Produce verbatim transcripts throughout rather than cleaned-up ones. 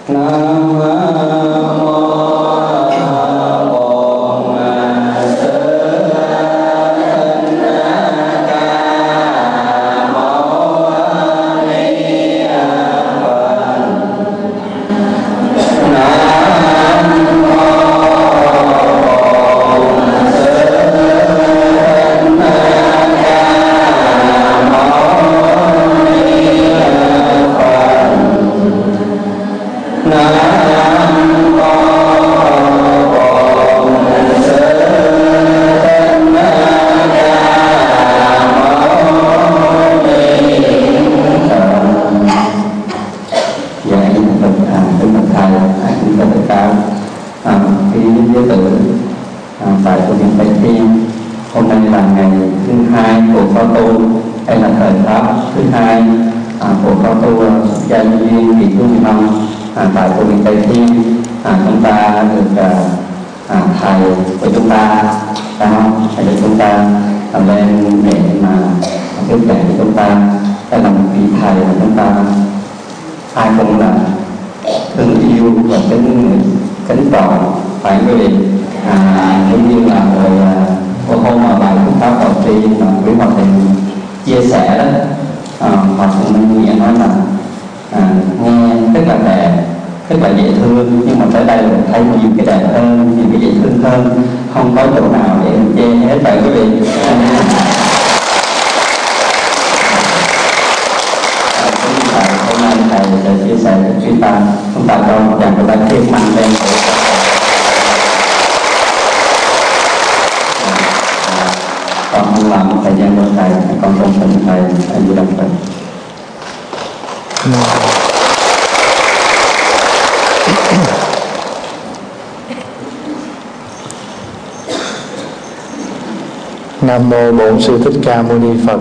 Nam mô Bổn Sư Thích Ca Mâu Ni Phật.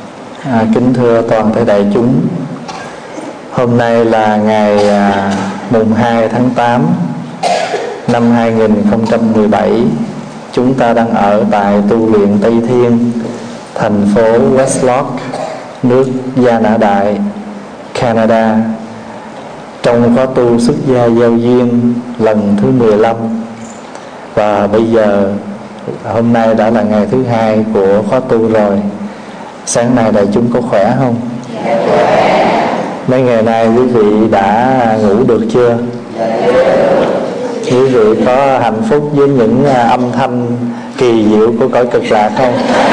À, kính thưa toàn thể đại chúng, hôm nay là ngày à, mùng hai tháng tám năm hai nghìn không trăm mười bảy. Chúng ta đang ở tại tu viện Tây Thiên, thành phố Westlock, nước Gia Nã Đại, Canada, trong khóa tu xuất gia giao duyên lần thứ mười lăm. Và bây giờ hôm nay đã là ngày thứ hai của khóa tu rồi. Sáng nay đại chúng có khỏe không? Mấy ngày nay quý vị đã ngủ được chưa? Quý vị có hạnh phúc với những âm thanh kỳ diệu của cõi Cực Lạc không?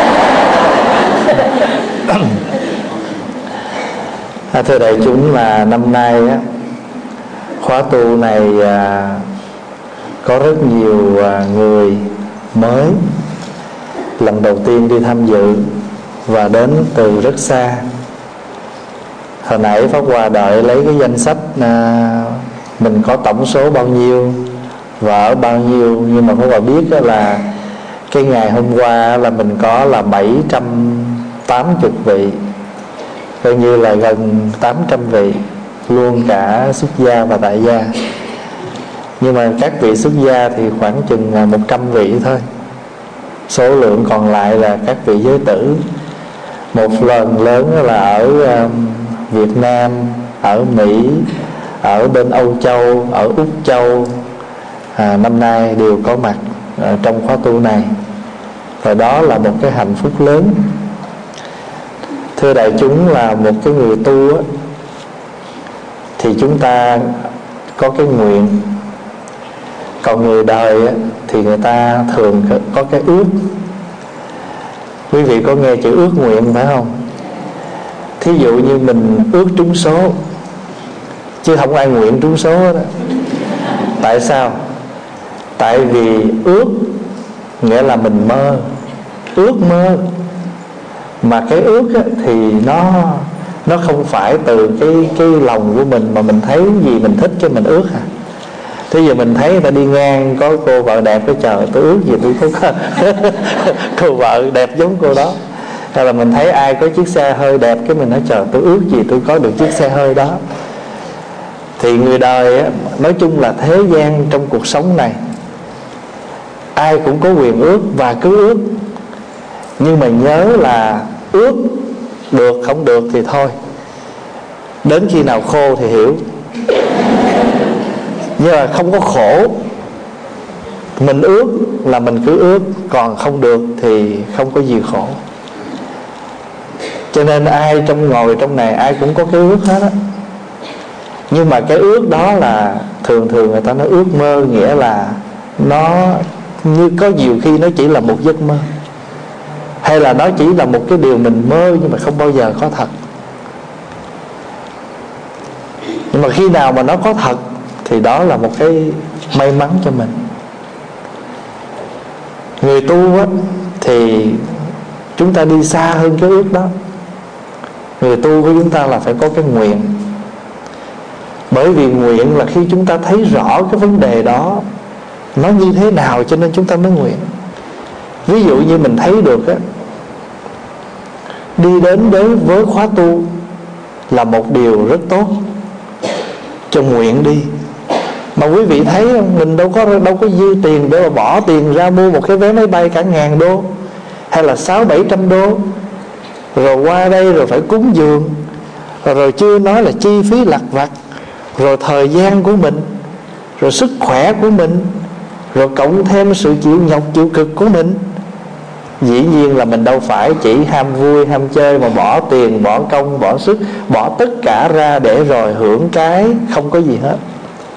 À, thưa đại chúng, là năm nay á, khóa tu này à, có rất nhiều à, người mới lần đầu tiên đi tham dự và đến từ rất xa. Hồi nãy Pháp Hòa đợi lấy cái danh sách à, mình có tổng số bao nhiêu và ở bao nhiêu, nhưng mà Pháp Hòa biết là cái ngày hôm qua là mình có là bảy trăm tám mươi vị, coi như là gần tám trăm vị, luôn cả xuất gia và tại gia. Nhưng mà các vị xuất gia thì khoảng chừng một trăm vị thôi. Số lượng còn lại là các vị giới tử. Một lần lớn là ở Việt Nam, ở Mỹ, ở bên Âu Châu, ở Úc Châu, à, năm nay đều có mặt à, trong khóa tu này. Và đó là một cái hạnh phúc lớn. Thưa đại chúng, là một cái người tu á, thì chúng ta có cái nguyện. Còn người đời á, thì người ta thường có cái ước. Quý vị có nghe chữ ước nguyện phải không? Thí dụ như mình ước trúng số, chứ không ai nguyện trúng số đó. Tại sao? Tại vì ước nghĩa là mình mơ, ước mơ. Mà cái ước á, thì nó nó không phải từ cái cái lòng của mình, mà mình thấy gì mình thích cái mình ước à. Thế giờ mình thấy người ta đi ngang có cô vợ đẹp, cái trời tôi ước gì tôi có cô vợ đẹp giống cô đó. Hay là mình thấy ai có chiếc xe hơi đẹp, cái mình nói trời tôi ước gì tôi có được chiếc xe hơi đó. Thì người đời á, nói chung là thế gian trong cuộc sống này ai cũng có quyền ước và cứ ước. Nhưng mà nhớ là ước được không được thì thôi, đến khi nào khô thì hiểu. Nhưng mà không có khổ. Mình ước là mình cứ ước, còn không được thì không có gì khổ. Cho nên ai trong ngồi trong này ai cũng có cái ước hết á. Nhưng mà cái ước đó là thường thường người ta nói ước mơ, nghĩa là nó như có nhiều khi nó chỉ là một giấc mơ, hay là nó chỉ là một cái điều mình mơ nhưng mà không bao giờ có thật. Nhưng mà khi nào mà nó có thật thì đó là một cái may mắn cho mình. Người tu á, thì chúng ta đi xa hơn cái ước đó. Người tu của chúng ta là phải có cái nguyện. Bởi vì nguyện là khi chúng ta thấy rõ cái vấn đề đó nó như thế nào, cho nên chúng ta mới nguyện. Ví dụ như mình thấy được á, đi đến đối với khóa tu là một điều rất tốt, cho nguyện đi. Mà quý vị thấy không, mình đâu có đâu có dư tiền để mà bỏ tiền ra mua một cái vé máy bay cả ngàn đô hay là sáu bảy trăm đô, rồi qua đây rồi phải cúng dường, rồi, rồi chưa nói là chi phí lặt vặt, rồi thời gian của mình, rồi sức khỏe của mình, rồi cộng thêm sự chịu nhọc chịu cực của mình. Dĩ nhiên là mình đâu phải chỉ ham vui ham chơi mà bỏ tiền, bỏ công, bỏ sức, bỏ tất cả ra để rồi hưởng cái không có gì hết.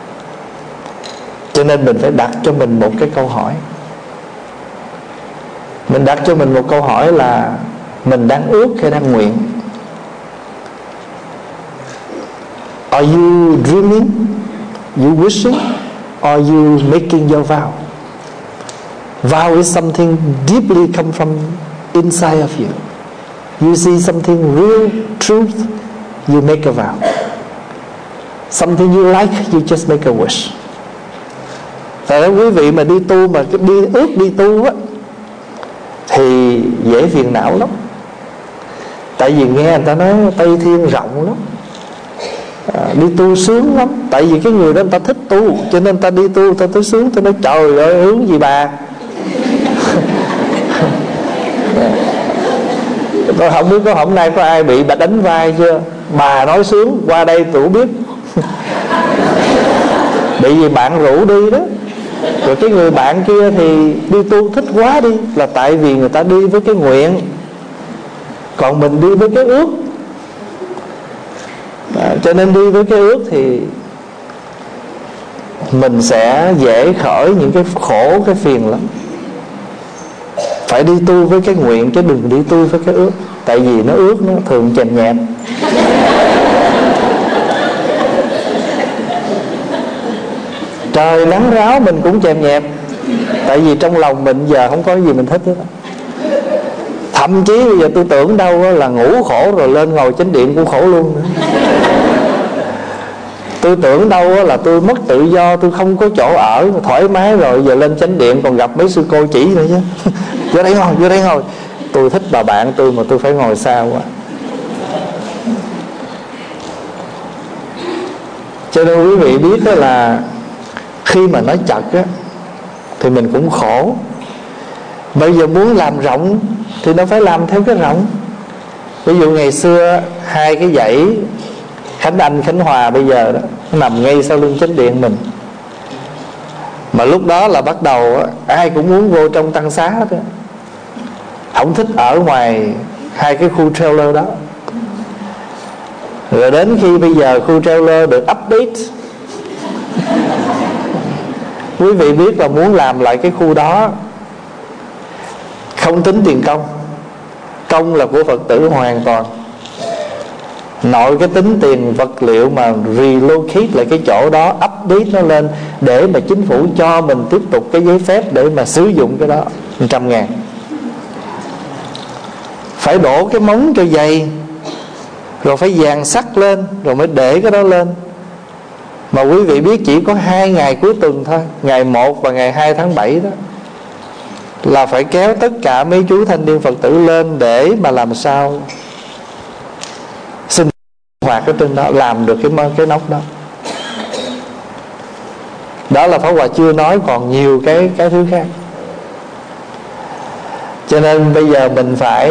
Cho nên mình phải đặt cho mình một cái câu hỏi. Mình đặt cho mình một câu hỏi là mình đang ước hay đang nguyện? Are you dreaming? You wishing? Or are you making your vow? Vow is something deeply come from inside of you. You see something real, truth, you make a vow. Something you like, you just make a wish. Tại đó quý vị mà đi tu, mà đi ước đi tu á, thì dễ phiền não lắm. Tại vì nghe người ta nói Tây Thiên rộng lắm, à, đi tu sướng lắm. Tại vì cái người đó người ta thích tu, cho nên người ta đi tu, người ta tới sướng. Tôi nói trời ơi, hướng gì bà. Tôi không biết có hôm nay có ai bị bà đánh vai chưa. Bà nói sướng, qua đây tôi biết. Bị gì bạn rủ đi đó. Rồi cái người bạn kia thì đi tu thích quá đi, là tại vì người ta đi với cái nguyện, còn mình đi với cái ước. À, cho nên đi với cái ước thì mình sẽ dễ khởi những cái khổ, cái phiền lắm. Phải đi tu với cái nguyện, chứ đừng đi tu với cái ước. Tại vì nó ước nó thường chèn nhẹm. Trời nắng ráo mình cũng chèm nhẹp. Tại vì trong lòng mình giờ không có gì mình thích hết. Thậm chí bây giờ tôi tưởng đâu là ngủ khổ rồi lên ngồi chánh điện cũng khổ luôn nữa. Tôi tưởng đâu là tôi mất tự do, tôi không có chỗ ở thoải mái rồi, giờ lên chánh điện còn gặp mấy sư cô chỉ nữa chứ. Vô đây ngồi, vô đây ngồi. Tôi thích bà bạn tôi mà tôi phải ngồi xa quá. Cho nên quý vị biết đó là khi mà nó chật á, thì mình cũng khổ. Bây giờ muốn làm rộng thì nó phải làm theo cái rộng. Ví dụ ngày xưa hai cái dãy Khánh Anh, Khánh Hòa bây giờ đó, nó nằm ngay sau lưng chánh điện mình. Mà lúc đó là bắt đầu á, ai cũng muốn vô trong tăng xá đó, không thích ở ngoài hai cái khu trailer đó. Rồi đến khi bây giờ khu trailer được update, quý vị biết là muốn làm lại cái khu đó không tính tiền công. Công là của Phật tử hoàn toàn. Nội cái tính tiền vật liệu mà relocate lại cái chỗ đó, update nó lên để mà chính phủ cho mình tiếp tục cái giấy phép để mà sử dụng cái đó, một trăm ngàn. Phải đổ cái móng cho dày, rồi phải dàn sắt lên, rồi mới để cái đó lên. Mà quý vị biết chỉ có hai ngày cuối tuần thôi, ngày một và ngày hai tháng bảy đó, là phải kéo tất cả mấy chú thanh niên Phật tử lên để mà làm sao sinh hoạt ở trên đó, làm được cái cái nóc đó. Đó là Pháp Hòa chưa nói còn nhiều cái cái thứ khác. Cho nên bây giờ mình phải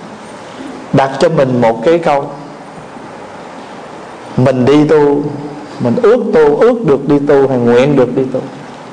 đặt cho mình một cái câu: mình đi tu Mình ước tu, ước được đi tu hay nguyện được đi tu.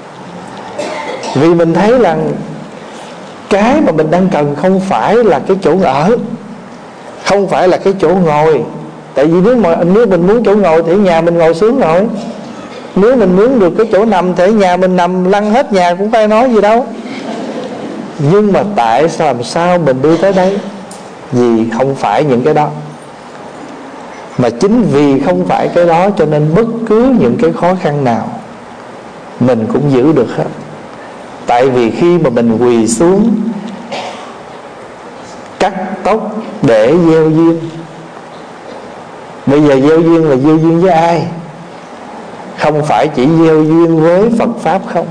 Vì mình thấy rằng cái mà mình đang cần không phải là cái chỗ ở, không phải là cái chỗ ngồi. Tại vì nếu mà nếu mình muốn chỗ ngồi thì nhà mình ngồi xuống rồi. Nếu mình muốn được cái chỗ nằm thì nhà mình nằm lăn hết nhà cũng phải nói gì đâu. Nhưng mà tại sao làm sao mình đi tới đây? Vì không phải những cái đó. Mà chính vì không phải cái đó cho nên bất cứ những cái khó khăn nào mình cũng giữ được hết. Tại vì khi mà mình quỳ xuống cắt tóc để gieo duyên, bây giờ gieo duyên là gieo duyên với ai? Không phải chỉ gieo duyên với Phật Pháp không,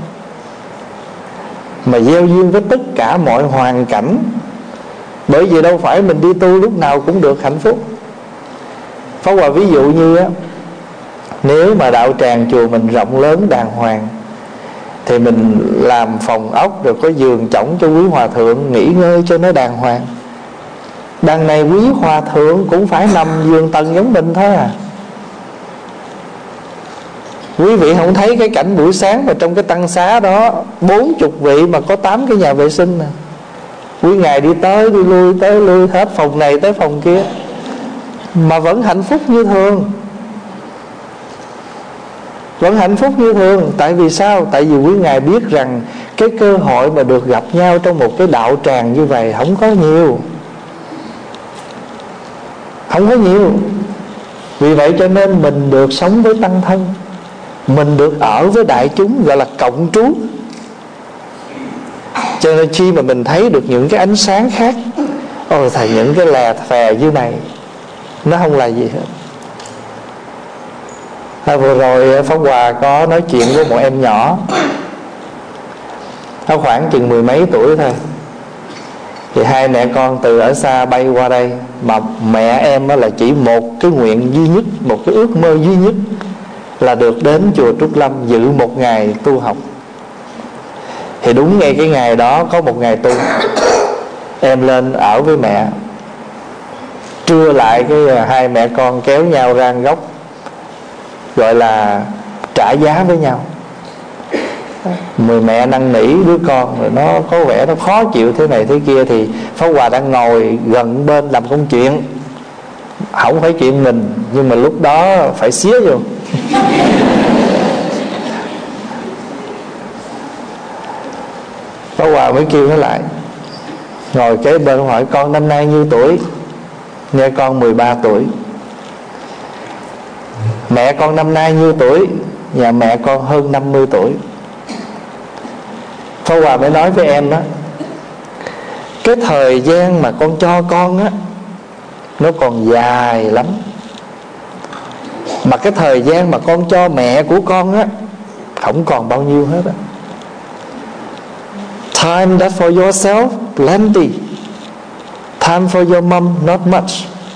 mà gieo duyên với tất cả mọi hoàn cảnh. Bởi vì đâu phải mình đi tu lúc nào cũng được hạnh phúc. Pháp Hòa ví dụ như á, nếu mà đạo tràng chùa mình rộng lớn đàng hoàng thì mình làm phòng ốc rồi có giường chõng cho quý hòa thượng nghỉ ngơi cho nó đàng hoàng. Đằng này quý hòa thượng cũng phải nằm giường tầng giống mình thôi à. Quý vị không thấy cái cảnh buổi sáng mà trong cái tăng xá đó bốn chục vị mà có tám cái nhà vệ sinh nè. Quý ngài đi tới đi lui tới lui hết phòng này tới phòng kia mà vẫn hạnh phúc như thường. Vẫn hạnh phúc như thường. Tại vì sao? Tại vì quý ngài biết rằng cái cơ hội mà được gặp nhau trong một cái đạo tràng như vậy không có nhiều. Không có nhiều. Vì vậy cho nên mình được sống với tăng thân, mình được ở với đại chúng, gọi là cộng trú. Cho nên khi mà mình thấy được những cái ánh sáng khác, ôi thầy, những cái lè phè như này nó không là gì hết. À, vừa rồi Pháp Hòa có nói chuyện với một em nhỏ, nó khoảng chừng mười mấy tuổi thôi. Thì hai mẹ con từ ở xa bay qua đây, mà mẹ em là chỉ một cái nguyện duy nhất, một cái ước mơ duy nhất là được đến chùa Trúc Lâm dự một ngày tu học. Thì đúng ngay cái ngày đó có một ngày tu, em lên ở với mẹ. Trưa lại cái hai mẹ con kéo nhau ra góc, gọi là trả giá với nhau. Mười mẹ năn nỉ đứa con rồi nó có vẻ nó khó chịu thế này thế kia. Thì Pháp Hòa đang ngồi gần bên làm công chuyện, không phải chuyện mình, nhưng mà lúc đó phải xía vô. Pháp Hòa mới kêu nó lại, ngồi kế bên hỏi con năm nay nhiêu tuổi? Nghe con mười ba tuổi. Mẹ con năm nay nhiêu tuổi? Nhà mẹ con hơn năm mươi tuổi. Pháp Hòa mới nói với em đó, cái thời gian mà con cho con á, nó còn dài lắm. Mà cái thời gian mà con cho mẹ của con á, không còn bao nhiêu hết á. Time that for yourself, plenty. Time for your mom, not much.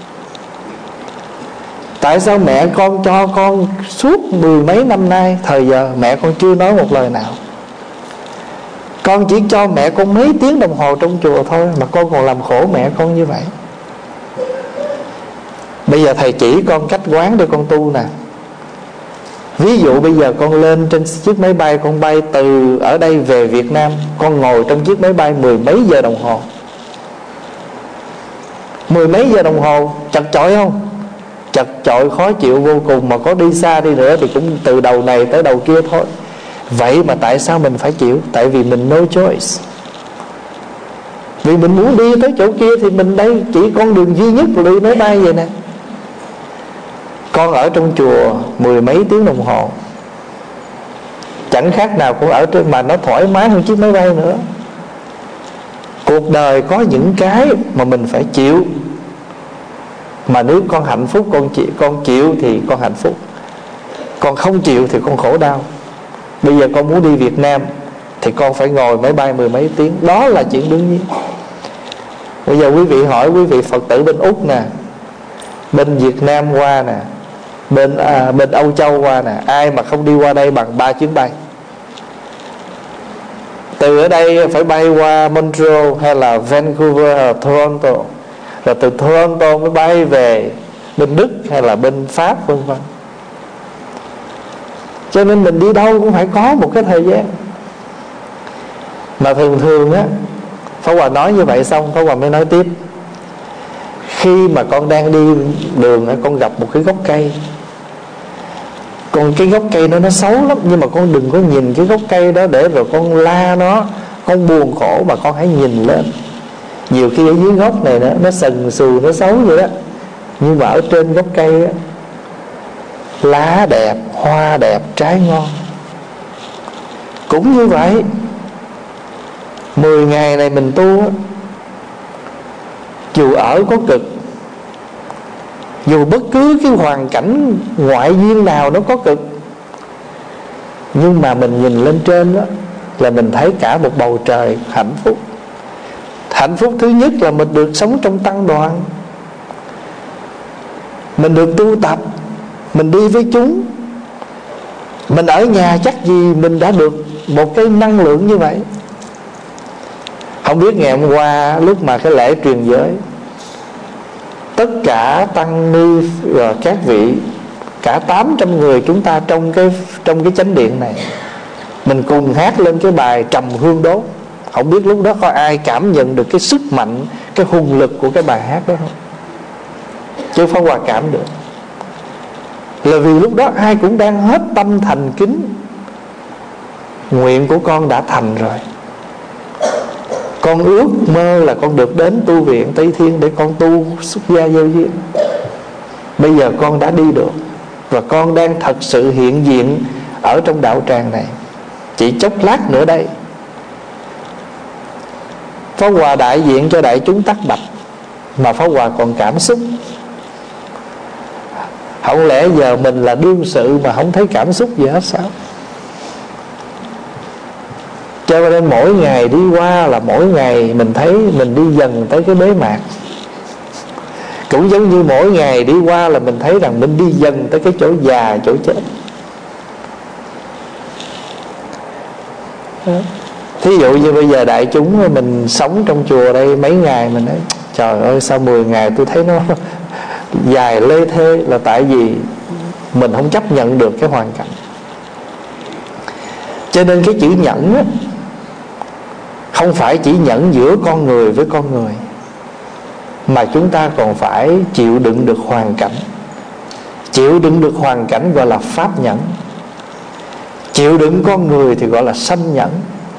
Tại sao mẹ con cho con suốt mười mấy năm nay, thời giờ mẹ con chưa nói một lời nào? Con chỉ cho mẹ con mấy tiếng đồng hồ trong chùa thôi, mà con còn làm khổ mẹ con như vậy. Bây giờ thầy chỉ con cách quán để con tu nè. Ví dụ bây giờ con lên trên chiếc máy bay, con bay từ ở đây về Việt Nam, con ngồi trong chiếc máy bay mười mấy giờ đồng hồ. Mười mấy giờ đồng hồ, chật chội không? Chật chội khó chịu vô cùng. Mà có đi xa đi nữa thì cũng từ đầu này tới đầu kia thôi. Vậy mà tại sao mình phải chịu? Tại vì mình no choice. Vì mình muốn đi tới chỗ kia thì mình đây chỉ con đường duy nhất là đi máy bay vậy nè. Con ở trong chùa mười mấy tiếng đồng hồ, chẳng khác nào cũng ở trên, mà nó thoải mái hơn chiếc máy bay nữa. Cuộc đời có những cái mà mình phải chịu. Mà nếu con hạnh phúc, con chịu, con chịu thì con hạnh phúc. Con không chịu thì con khổ đau. Bây giờ con muốn đi Việt Nam thì con phải ngồi máy bay mười mấy tiếng. Đó là chuyện đương nhiên. Bây giờ quý vị hỏi quý vị Phật tử bên Úc nè, bên Việt Nam qua nè, bên à, bên Âu Châu qua nè, ai mà không đi qua đây bằng ba chuyến bay? Từ ở đây phải bay qua Montreal hay là Vancouver hay là Toronto, rồi từ Toronto mới bay về bên Đức hay là bên Pháp vân vân. Cho nên mình đi đâu cũng phải có một cái thời gian. Mà thường thường á, Pháp Hòa nói như vậy xong, Pháp Hòa mới nói tiếp. Khi mà con đang đi đường á, con gặp một cái gốc cây, còn cái gốc cây đó nó xấu lắm, nhưng mà con đừng có nhìn cái gốc cây đó để rồi con la nó, con buồn khổ, mà con hãy nhìn lên. Nhiều khi ở dưới gốc này đó, nó sần sùi, nó xấu vậy đó, nhưng mà ở trên gốc cây á, lá đẹp, hoa đẹp, trái ngon. Cũng như vậy, mười ngày này mình tu á, dù ở có cực, dù bất cứ cái hoàn cảnh ngoại duyên nào nó có cực, nhưng mà mình nhìn lên trên đó là mình thấy cả một bầu trời hạnh phúc. Hạnh phúc thứ nhất là mình được sống trong tăng đoàn, mình được tu tập, mình đi với chúng. Mình ở nhà chắc gì mình đã được một cái năng lượng như vậy. Không biết ngày hôm qua lúc mà cái lễ truyền giới, tất cả tăng ni và các vị, cả tám trăm người chúng ta trong cái trong cái chánh điện này, mình cùng hát lên cái bài Trầm Hương Đốt. Không biết lúc đó có ai cảm nhận được cái sức mạnh, cái hùng lực của cái bài hát đó không? Chứ Pháp Hòa cảm được. Là vì lúc đó ai cũng đang hết tâm thành kính. Nguyện của con đã thành rồi. Con ước mơ là con được đến tu viện Tây Thiên để con tu xuất gia vô duyên. Bây giờ con đã đi được, và con đang thật sự hiện diện ở trong đạo tràng này. Chỉ chốc lát nữa đây, Pháp Hòa đại diện cho đại chúng Tắc Bạch, mà Pháp Hòa còn cảm xúc. Không lẽ giờ mình là đương sự mà không thấy cảm xúc gì hết sao? Cho nên mỗi ngày đi qua là mỗi ngày mình thấy mình đi dần tới cái bế mạc. Cũng giống như mỗi ngày đi qua là mình thấy rằng mình đi dần tới cái chỗ già, chỗ chết. Thí dụ như bây giờ đại chúng mình sống trong chùa đây mấy ngày, mình nói trời ơi sao mười ngày tôi thấy nó dài lê thê, là tại vì mình không chấp nhận được cái hoàn cảnh. Cho nên cái chữ nhẫn á, không phải chỉ nhẫn giữa con người với con người, mà chúng ta còn phải chịu đựng được hoàn cảnh. Chịu đựng được hoàn cảnh gọi là pháp nhẫn. Chịu đựng con người thì gọi là sanh nhẫn.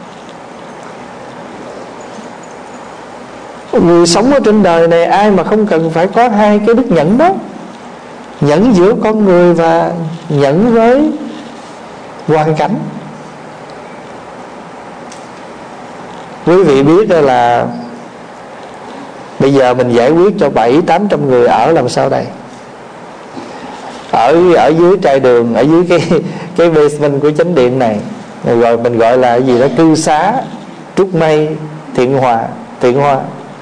Người sống ở trên đời này ai mà không cần phải có hai cái đức nhẫn đó. Nhẫn giữa con người và nhẫn với hoàn cảnh. Quý vị biết là bây giờ mình giải quyết cho bảy tám trăm người ở làm sao đây? Ở ở dưới trai đường, ở dưới cái cái basement của chánh điện này, rồi mình gọi là cái gì đó, cư xá Trúc Mây, Thiện Hòa, Thiện Hoa.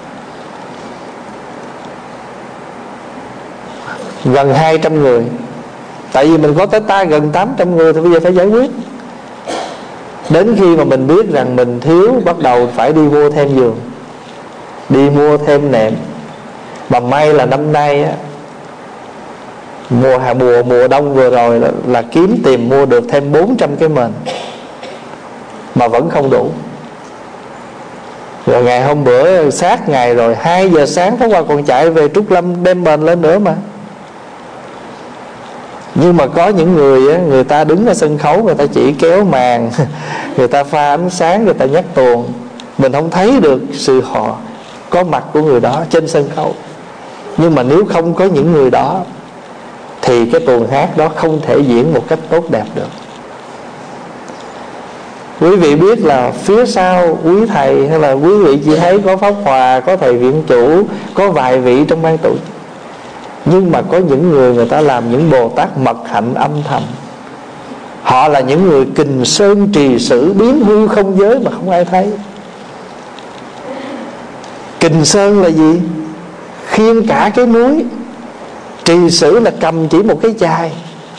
Gần hai trăm người. Tại vì mình có tới ta gần tám trăm người thì bây giờ phải giải quyết. Đến khi mà mình biết rằng mình thiếu, bắt đầu phải đi mua thêm giường, đi mua thêm nệm. Mà may là năm nay á, mùa hạ mùa mùa đông vừa rồi là, là kiếm tìm mua được thêm bốn trăm cái mền, mà vẫn không đủ. Rồi ngày hôm bữa sát ngày rồi, hai giờ sáng Pháp Hòa còn chạy về Trúc Lâm đem mền lên nữa mà. Nhưng mà có những người á, người ta đứng ở sân khấu, người ta chỉ kéo màn, người ta pha ánh sáng, người ta nhắc tuồng. Mình không thấy được sự họ có mặt của người đó trên sân khấu. Nhưng mà nếu không có những người đó thì cái tuồng hát đó không thể diễn một cách tốt đẹp được. Quý vị biết là phía sau quý thầy hay là quý vị chỉ thấy có Pháp Hòa, có thầy viện chủ, có vài vị trong ban tổ. Nhưng mà có những người, người ta làm những Bồ Tát mật hạnh âm thầm. Họ là những người kình sơn trì sử, biến hư không giới mà không ai thấy. Kình sơn là gì? Khiêng cả cái núi. Trì sử là cầm chỉ một cái chài.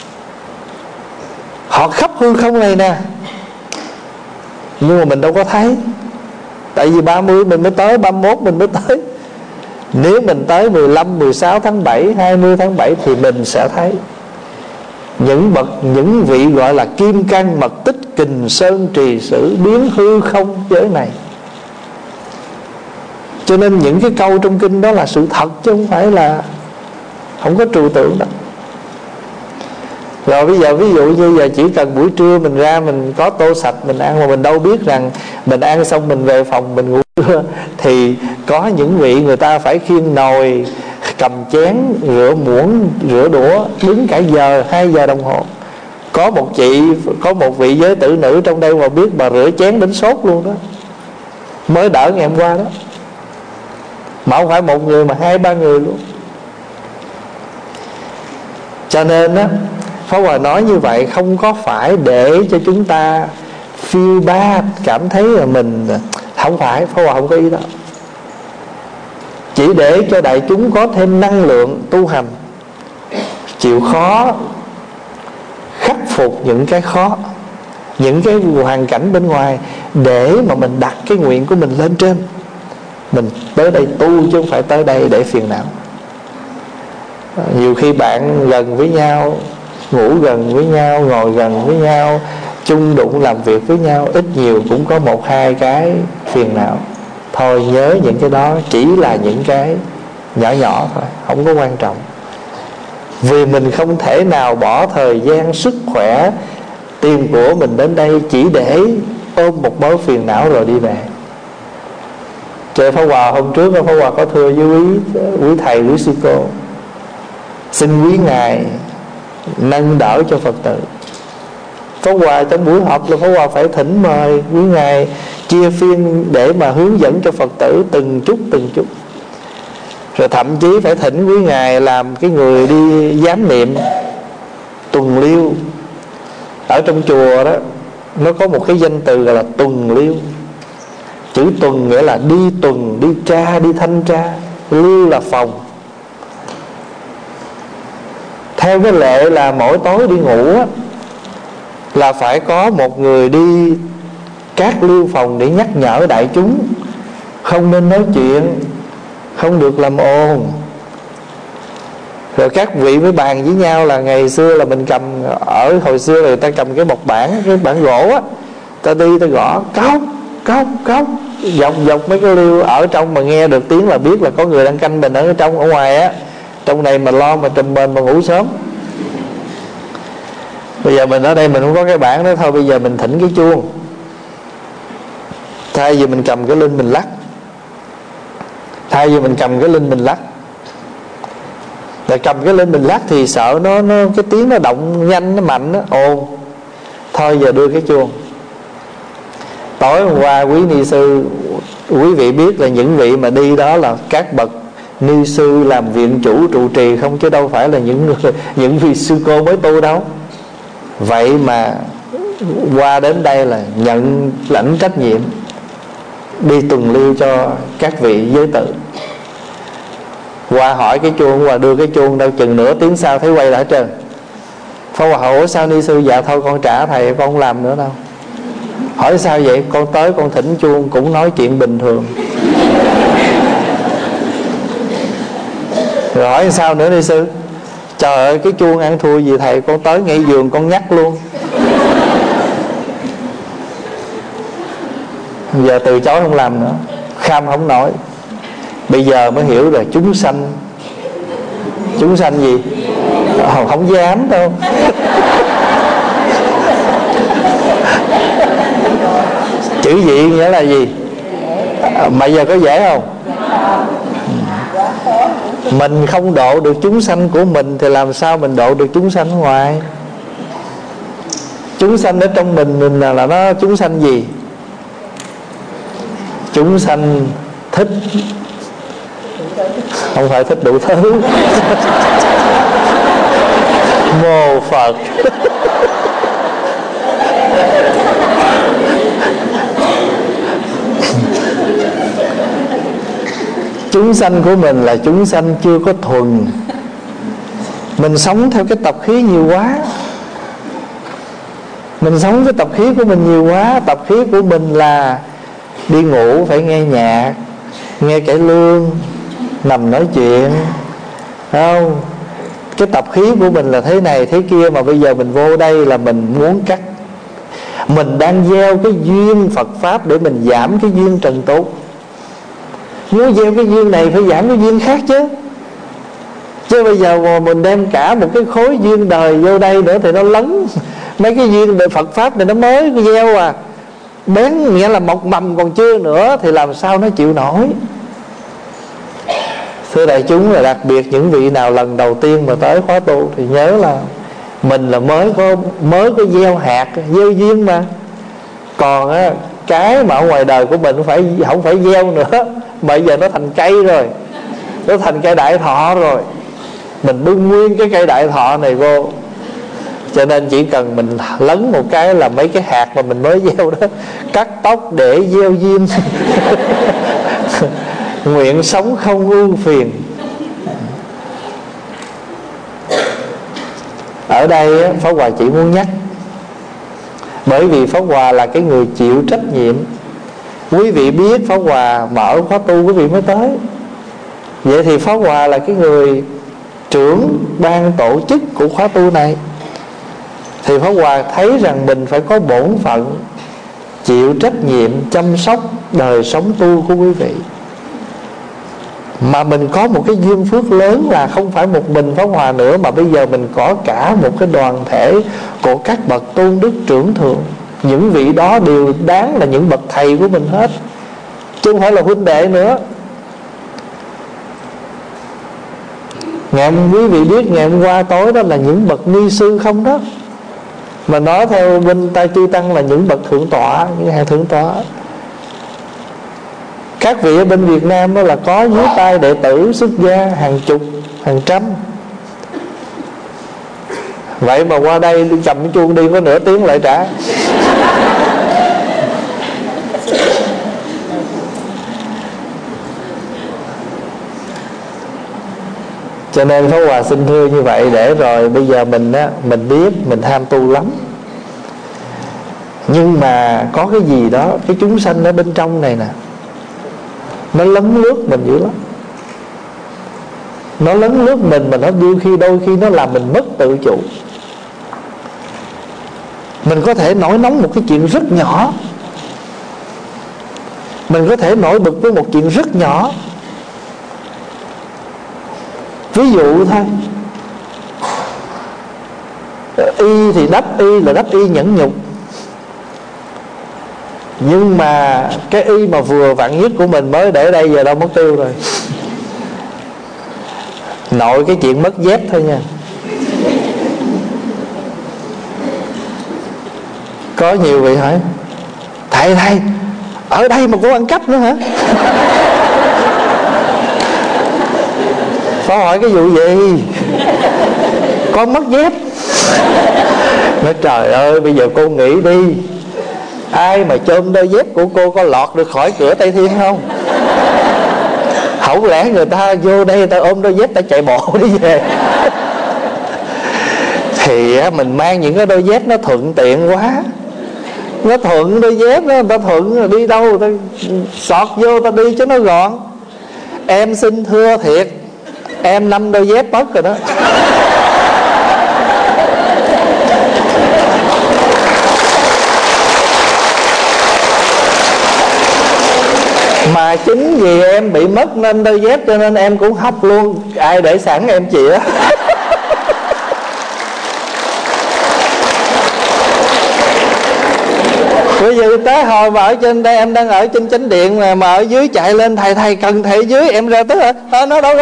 Họ khắp hư không này nè, nhưng mà mình đâu có thấy. Tại vì ba mươi mình mới tới, ba mươi mốt mình mới tới. Nếu mình tới mười lăm, mười sáu tháng bảy, hai mươi tháng bảy thì mình sẽ thấy. Những bậc những vị gọi là kim cang mật tích, kình sơn trì sử, biến hư không giới này. Cho nên những cái câu trong kinh đó là sự thật, chứ không phải là không có trừu tượng đâu. Rồi bây giờ ví dụ như giờ chỉ cần buổi trưa mình ra mình có tô sạch mình ăn, mà mình đâu biết rằng mình ăn xong mình về phòng mình ngủ trưa. Thì có những vị người ta phải khiêng nồi, cầm chén, rửa muỗng, rửa đũa, đứng cả giờ, hai giờ đồng hồ. Có một chị, có một vị giới tử nữ trong đây mà biết bà rửa chén đến sốt luôn đó, mới đỡ ngày hôm qua đó. Mà không phải một người mà hai ba người luôn. Cho nên á, Pháp Hòa nói như vậy không có phải để cho chúng ta feel bad, cảm thấy là mình, không phải, Pháp Hòa không có ý đó. Chỉ để cho đại chúng có thêm năng lượng tu hành, chịu khó, khắc phục những cái khó, những cái hoàn cảnh bên ngoài, để mà mình đặt cái nguyện của mình lên trên. Mình tới đây tu chứ không phải tới đây để phiền não. Nhiều khi bạn gần với nhau, ngủ gần với nhau, ngồi gần với nhau, chung đụng làm việc với nhau, ít nhiều cũng có một hai cái phiền não. Thôi nhớ những cái đó chỉ là những cái nhỏ nhỏ thôi, không có quan trọng. Vì mình không thể nào bỏ thời gian, sức khỏe, tiền của mình đến đây chỉ để ôm một mớ phiền não rồi đi về. Trời Pháp Hòa hôm trước Pháp Hòa có thưa với quý, quý thầy, quý sư cô, xin quý ngài nâng đỡ cho Phật tử. Pháp Hòa trong buổi họp là Pháp Hòa phải thỉnh mời quý ngài chia phiên để mà hướng dẫn cho Phật tử từng chút từng chút. Rồi thậm chí phải thỉnh quý ngài làm cái người đi giám niệm tuần liêu. Ở trong chùa đó nó có một cái danh từ gọi là tuần liêu. Chữ tuần nghĩa là đi tuần, đi tra, đi thanh tra. Liêu là phòng. Theo cái lệ là mỗi tối đi ngủ á, là phải có một người đi các liêu phòng để nhắc nhở đại chúng không nên nói chuyện, không được làm ồn. Rồi các vị mới bàn với nhau là ngày xưa là mình cầm, ở hồi xưa là người ta cầm cái bọc bảng, cái bảng gỗ á, ta đi ta gõ cốc cốc cốc dọc dọc mấy cái liêu. Ở trong mà nghe được tiếng là biết là có người đang canh mình ở trong. Ở ngoài á, trong này mà lo mà trùm mền mà ngủ sớm. Bây giờ mình ở đây mình không có cái bảng đó, thôi bây giờ mình thỉnh cái chuông. Thay vì mình cầm cái linh mình lắc, thay vì mình cầm cái linh mình lắc, rồi cầm cái linh mình lắc thì sợ nó, nó cái tiếng nó động nhanh, nó mạnh, nó ồn. Thôi giờ đưa cái chuông. Tối hôm qua quý ni sư, quý vị biết là những vị mà đi đó là các bậc ni sư làm viện chủ trụ trì không, chứ đâu phải là những người, những vị sư cô mới tu đâu. Vậy mà qua đến đây là nhận lãnh trách nhiệm đi tuần liêu cho các vị giới tử. Qua hỏi cái chuông, qua đưa cái chuông, đâu chừng nửa tiếng sau thấy quay lại trơn. Pháp Hòa hỏi sao ni sư? Dạ thôi con trả thầy, con không làm nữa đâu. Hỏi sao vậy? Con tới con thỉnh chuông cũng nói chuyện bình thường. Rồi hỏi sao nữa ni sư? Trời ơi cái chuông ăn thua gì thầy, con tới ngay giường con nhắc luôn. Giờ từ chối không làm nữa, kham không nổi. Bây giờ mới hiểu rồi, chúng sanh. Chúng sanh gì? Ờ, không dám đâu. Chữ vị nghĩa là gì? Mà giờ có dễ không? Mình không độ được chúng sanh của mình thì làm sao mình độ được chúng sanh ở ngoài? Chúng sanh ở trong mình mình là, là nó chúng sanh gì? Chúng sanh thích, không phải thích đủ thứ. Mô Phật. Chúng sanh của mình là chúng sanh chưa có thuần. Mình sống theo cái tập khí nhiều quá. Mình sống cái tập khí của mình nhiều quá. Tập khí của mình là đi ngủ phải nghe nhạc, nghe cải lương, nằm nói chuyện, không? cái tập khí của mình là thế này thế kia, mà bây giờ mình vô đây là mình muốn cắt. Mình đang gieo cái duyên Phật Pháp để mình giảm cái duyên trần tục. Muốn gieo cái duyên này phải giảm cái duyên khác chứ. Chứ bây giờ mà mình đem cả một cái khối duyên đời vô đây nữa thì nó lấn mấy cái duyên về Phật Pháp này nó mới gieo à. Bén nghĩa là mọc mầm còn chưa nữa thì làm sao nó chịu nổi. Thưa đại chúng, là đặc biệt những vị nào lần đầu tiên mà tới khóa tu thì nhớ là mình là mới có mới có gieo hạt, gieo duyên mà. Còn á, cái mà ở ngoài đời của mình phải không phải gieo nữa, bây giờ nó thành cây rồi, nó thành cây đại thọ rồi. Mình bưng nguyên cái cây đại thọ này vô. Cho nên chỉ cần mình lấn một cái là mấy cái hạt mà mình mới gieo đó cắt tóc để gieo duyên. Nguyện sống không ưu phiền. Ở đây Pháp Hòa chỉ muốn nhắc, bởi vì Pháp Hòa là cái người chịu trách nhiệm. Quý vị biết Pháp Hòa mở khóa tu quý vị mới tới, vậy thì Pháp Hòa là cái người trưởng ban tổ chức của khóa tu này, thì Pháp Hòa thấy rằng mình phải có bổn phận chịu trách nhiệm chăm sóc đời sống tu của quý vị. Mà mình có một cái duyên phước lớn là không phải một mình Pháp Hòa nữa, mà bây giờ mình có cả một cái đoàn thể của các bậc tôn đức trưởng thượng. Những vị đó đều đáng là những bậc thầy của mình hết, chứ không phải là huynh đệ nữa. Ngày quý vị biết ngày hôm qua tối đó là những bậc ni sư không đó, mà nói theo bên Tai Chư Tăng là những bậc thượng tọa, những hàng thượng tọa. Các vị ở bên Việt Nam đó là có dưới tay đệ tử xuất gia hàng chục, hàng trăm. Vậy mà qua đây cầm cái chuông đi có nửa tiếng lại trả. Cho nên Pháp Hòa xin thưa như vậy, để rồi bây giờ mình á, mình biết mình tham tu lắm, nhưng mà có cái gì đó, cái chúng sanh ở bên trong này nè, nó lấn lướt mình dữ lắm. Nó lấn lướt mình, mà nó đôi khi đôi khi nó làm mình mất tự chủ. Mình có thể nổi nóng một cái chuyện rất nhỏ, mình có thể nổi bực với một chuyện rất nhỏ. Ví dụ thôi, y thì đắp y là đắp y nhẫn nhục, nhưng mà cái y mà vừa vặn nhất của mình mới để đây giờ đâu mất tiêu rồi. Nội cái chuyện mất dép thôi nha. Có nhiều vị hỏi: thầy thầy ở đây mà cũng ăn cắp nữa hả? Có hỏi cái vụ gì? Con mất dép. Nói trời ơi, bây giờ cô nghĩ đi, ai mà chôm đôi dép của cô có lọt được khỏi cửa Tây Thiên không? Không lẽ người ta vô đây người ta ôm đôi dép ta chạy bộ đi về? Thì mình mang những cái đôi dép nó thuận tiện quá. Nó thuận đôi dép đó, người ta thuận đi đâu người ta sọt vô ta đi cho nó gọn. Em xin thưa thiệt, em năm đôi dép mất rồi đó. Mà chính vì em bị mất nên đôi dép cho nên em cũng hóc luôn. Ai để sẵn em chịu. Bây giờ tới hồi mà ở trên đây, em đang ở trên chánh điện mà, mà ở dưới chạy lên: thầy thầy cần thầy dưới. Em ra tới hả? À, nó đâu rồi.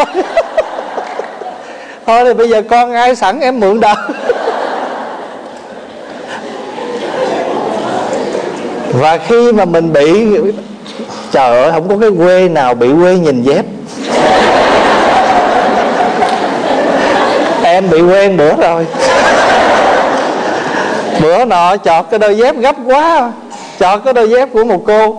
Thôi thì bây giờ con ai sẵn em mượn đợt. Và khi mà mình bị, trời ơi, không có cái quê nào bị quê nhìn dép. Em bị quen bữa rồi. Bữa nọ chọt cái đôi dép gấp quá, chọt cái đôi dép của một cô.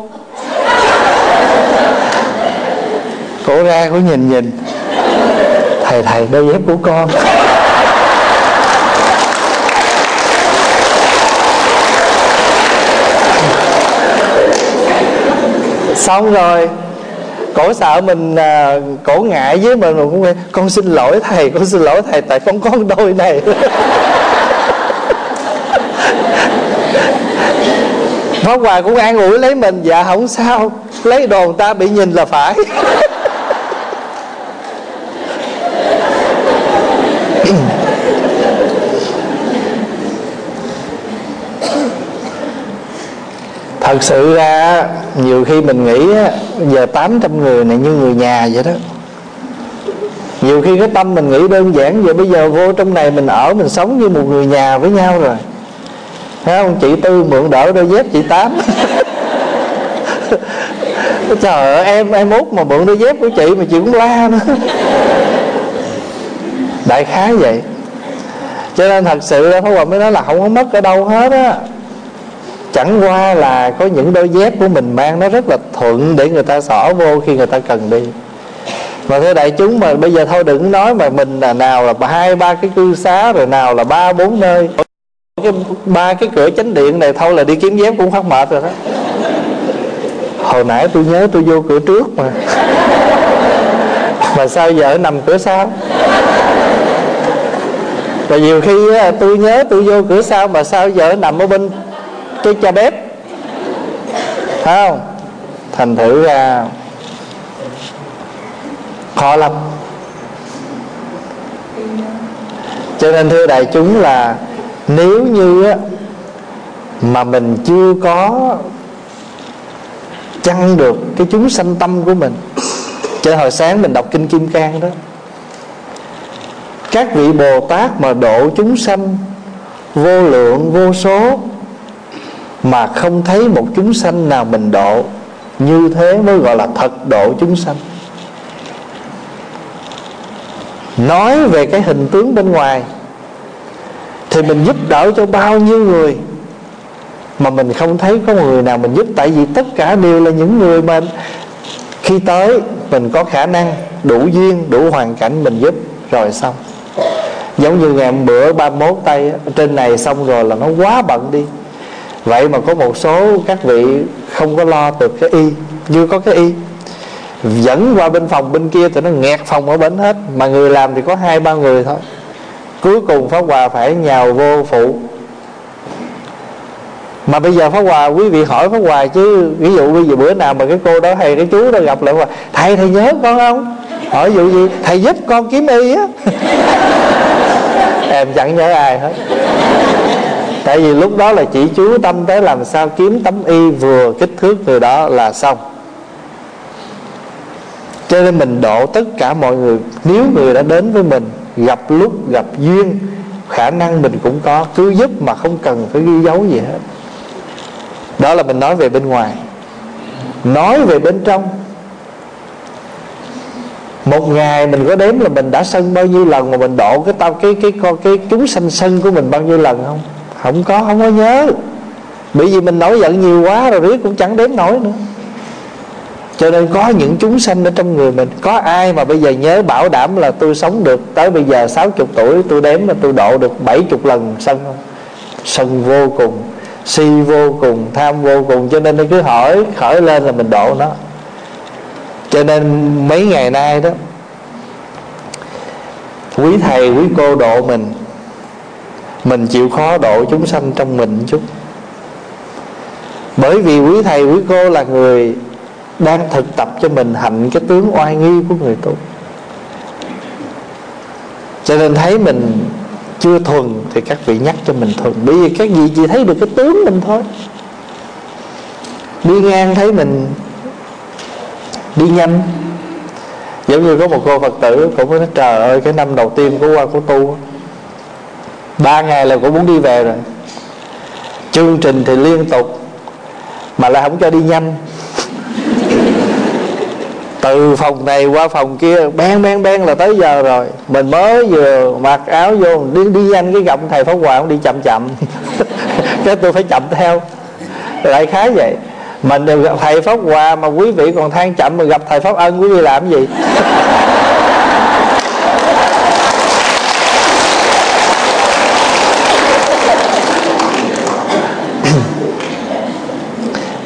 Cổ ra cổ nhìn nhìn: thầy thầy đôi dép của con. Xong rồi cổ sợ mình à, cổ ngại với mình, mình cũng nghe, con xin lỗi thầy, con xin lỗi thầy, tại con có con đôi này. Pháp Hòa cũng an ủi lấy mình, dạ không sao, lấy đồ người ta bị nhìn là phải. Thật sự ra nhiều khi mình nghĩ giờ tám trăm người này như người nhà vậy đó. Nhiều khi cái tâm mình nghĩ đơn giản vậy, bây giờ vô trong này mình ở, mình sống như một người nhà với nhau rồi. Thấy không? Chị Tư mượn đỡ đôi dép chị Tám. Trời ơi, em em Út mà mượn đôi dép của chị mà chị cũng la nữa. Đại khái vậy. Cho nên thật sự Pháp Hòa mới nói là không có mất ở đâu hết á. Chẳng qua là có những đôi dép của mình mang nó rất là thuận để người ta xỏ vô khi người ta cần đi. Mà thưa đại chúng, mà bây giờ thôi đừng nói mà mình là nào là hai ba cái cư xá, rồi nào là ba bốn nơi, cái ba cái cửa chánh điện này thôi là đi kiếm dép cũng phát mệt rồi đó. Hồi nãy tôi nhớ tôi vô cửa trước mà mà sao giờ nằm cửa sau? Và nhiều khi tôi nhớ tôi vô cửa sau mà sao giờ nằm ở bên cái cha bếp, phải không? Thành thử ra khó lắm. Cho nên thưa đại chúng là nếu như á, mà mình chưa có chăn được cái chúng sanh tâm của mình. Cho hồi sáng mình đọc Kinh Kim Cang đó, các vị Bồ Tát mà độ chúng sanh vô lượng vô số mà không thấy một chúng sanh nào mình độ, như thế mới gọi là thật độ chúng sanh. Nói về cái hình tướng bên ngoài thì mình giúp đỡ cho bao nhiêu người mà mình không thấy có người nào mình giúp. Tại vì tất cả đều là những người mà khi tới mình có khả năng, đủ duyên, đủ hoàn cảnh mình giúp rồi xong. Giống như ngày hôm bữa ba mươi mốt tây á, trên này xong rồi là nó quá bận đi. Vậy mà có một số các vị không có lo được cái y, chưa có cái y, dẫn qua bên phòng bên kia thì nó nghẹt phòng ở bển hết. Mà người làm thì có hai ba người thôi. Cuối cùng Pháp Hòa phải nhào vô phụ. Mà bây giờ Pháp Hòa, quý vị hỏi Pháp Hòa chứ, ví dụ bây giờ bữa nào mà cái cô đó hay cái chú đó gặp lại Pháp Hòa, thầy thầy nhớ con không? Hỏi vụ gì? Thầy giúp con kiếm y á. Em chẳng nhớ ai hết. Tại vì lúc đó là chỉ chú tâm tới làm sao kiếm tấm y vừa kích thước người đó là xong. Cho nên mình độ tất cả mọi người. Nếu người đã đến với mình, gặp lúc gặp duyên, khả năng mình cũng có, cứ giúp mà không cần phải ghi dấu gì hết. Đó là mình nói về bên ngoài. Nói về bên trong, một ngày mình có đếm là mình đã sân bao nhiêu lần, mà mình độ cái tao cái cái cái, cái chúng sanh sân của mình bao nhiêu lần không? Không có, không có nhớ. Bởi vì mình nổi giận nhiều quá rồi riết cũng chẳng đếm nổi nữa. Cho nên có những chúng sanh ở trong người mình. Có ai mà bây giờ nhớ bảo đảm là tôi sống được tới bây giờ sáu mươi tuổi, tôi đếm là tôi độ được bảy mươi lần sân không? Sân vô cùng, si vô cùng, tham vô cùng. Cho nên nó cứ hỏi khởi lên là mình độ nó. Cho nên mấy ngày nay đó, quý thầy quý cô độ mình, mình chịu khó độ chúng sanh trong mình chút. Bởi vì quý thầy quý cô là người đang thực tập cho mình hành cái tướng oai nghi của người tu. Cho nên thấy mình chưa thuần thì các vị nhắc cho mình thuần. Bởi vì các vị chỉ thấy được cái tướng mình thôi. Đi ngang thấy mình đi nhanh. Giống như có một cô Phật tử cũng nói trời ơi, cái năm đầu tiên của qua của tu, ba ngày là cũng muốn đi về rồi. Chương trình thì liên tục mà lại không cho đi nhanh. Từ phòng này qua phòng kia ben ben ben là tới giờ rồi. Mình mới vừa mặc áo vô đi, đi nhanh cái gặp thầy Pháp Hòa cũng đi chậm chậm. Cái tôi phải chậm theo. Đại khái vậy. Mình đều gặp thầy Pháp Hòa mà quý vị còn than chậm, mà gặp thầy Pháp Ân quý vị làm gì?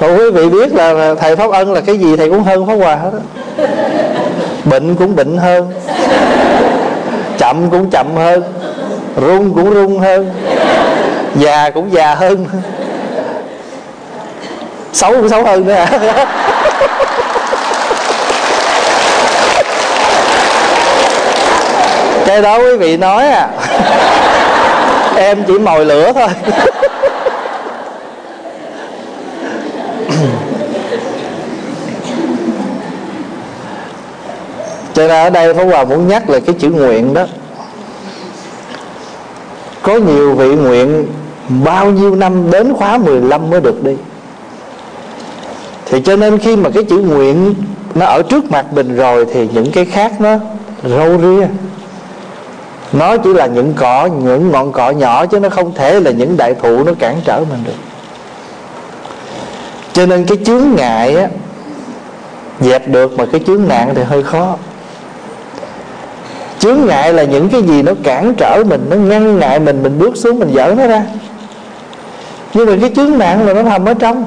Còn quý vị biết là thầy Pháp Ân là cái gì thầy cũng hơn Pháp Hòa hết á. Bệnh cũng bệnh hơn, chậm cũng chậm hơn, run cũng run hơn, già cũng già hơn, xấu cũng xấu hơn nữa hả? Cái đó quý vị nói à. Em chỉ mồi lửa thôi. Cho nên ở đây Pháp Hòa muốn nhắc là cái chữ nguyện đó. Có nhiều vị nguyện bao nhiêu năm đến khóa mười lăm mới được đi. Thì cho nên khi mà cái chữ nguyện nó ở trước mặt mình rồi thì những cái khác nó râu ria. Nó chỉ là những cỏ, những ngọn cỏ nhỏ, chứ nó không thể là những đại thụ nó cản trở mình được. Cho nên cái chướng ngại á, dẹp được, mà cái chướng nạn thì hơi khó. Chướng ngại là những cái gì nó cản trở mình, nó ngăn ngại mình, mình bước xuống mình dỡ nó ra. Nhưng mà cái chướng nạn là nó nằm ở trong.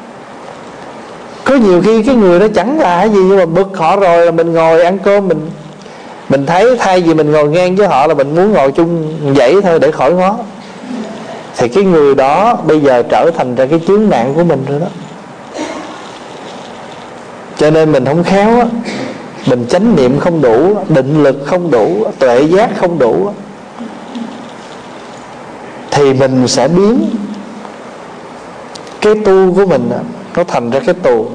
Có nhiều khi cái người đó chẳng là cái gì, nhưng mà bực họ rồi là mình ngồi ăn cơm, Mình Mình thấy thay vì mình ngồi ngang với họ là mình muốn ngồi chung dãy thôi để khỏi ngó. Thì cái người đó bây giờ trở thành ra cái chướng nạn của mình rồi đó. Cho nên mình không khéo á, mình chánh niệm không đủ, định lực không đủ, tuệ giác không đủ, thì mình sẽ biến cái tu của mình nó thành ra cái tù.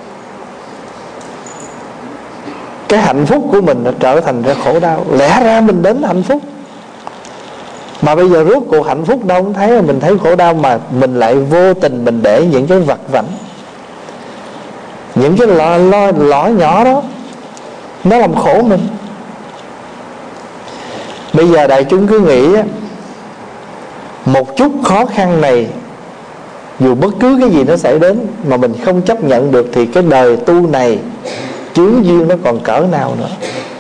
Cái hạnh phúc của mình nó trở thành ra khổ đau. Lẽ ra mình đến hạnh phúc, mà bây giờ rốt cuộc hạnh phúc đâu không thấy, mà mình thấy khổ đau. Mà mình lại vô tình mình để những cái vặt vãnh, những cái lo, lo, lõ nhỏ đó nó làm khổ mình. Bây giờ đại chúng cứ nghĩ á, một chút khó khăn này, dù bất cứ cái gì nó xảy đến mà mình không chấp nhận được, thì cái đời tu này chướng duyên nó còn cỡ nào nữa.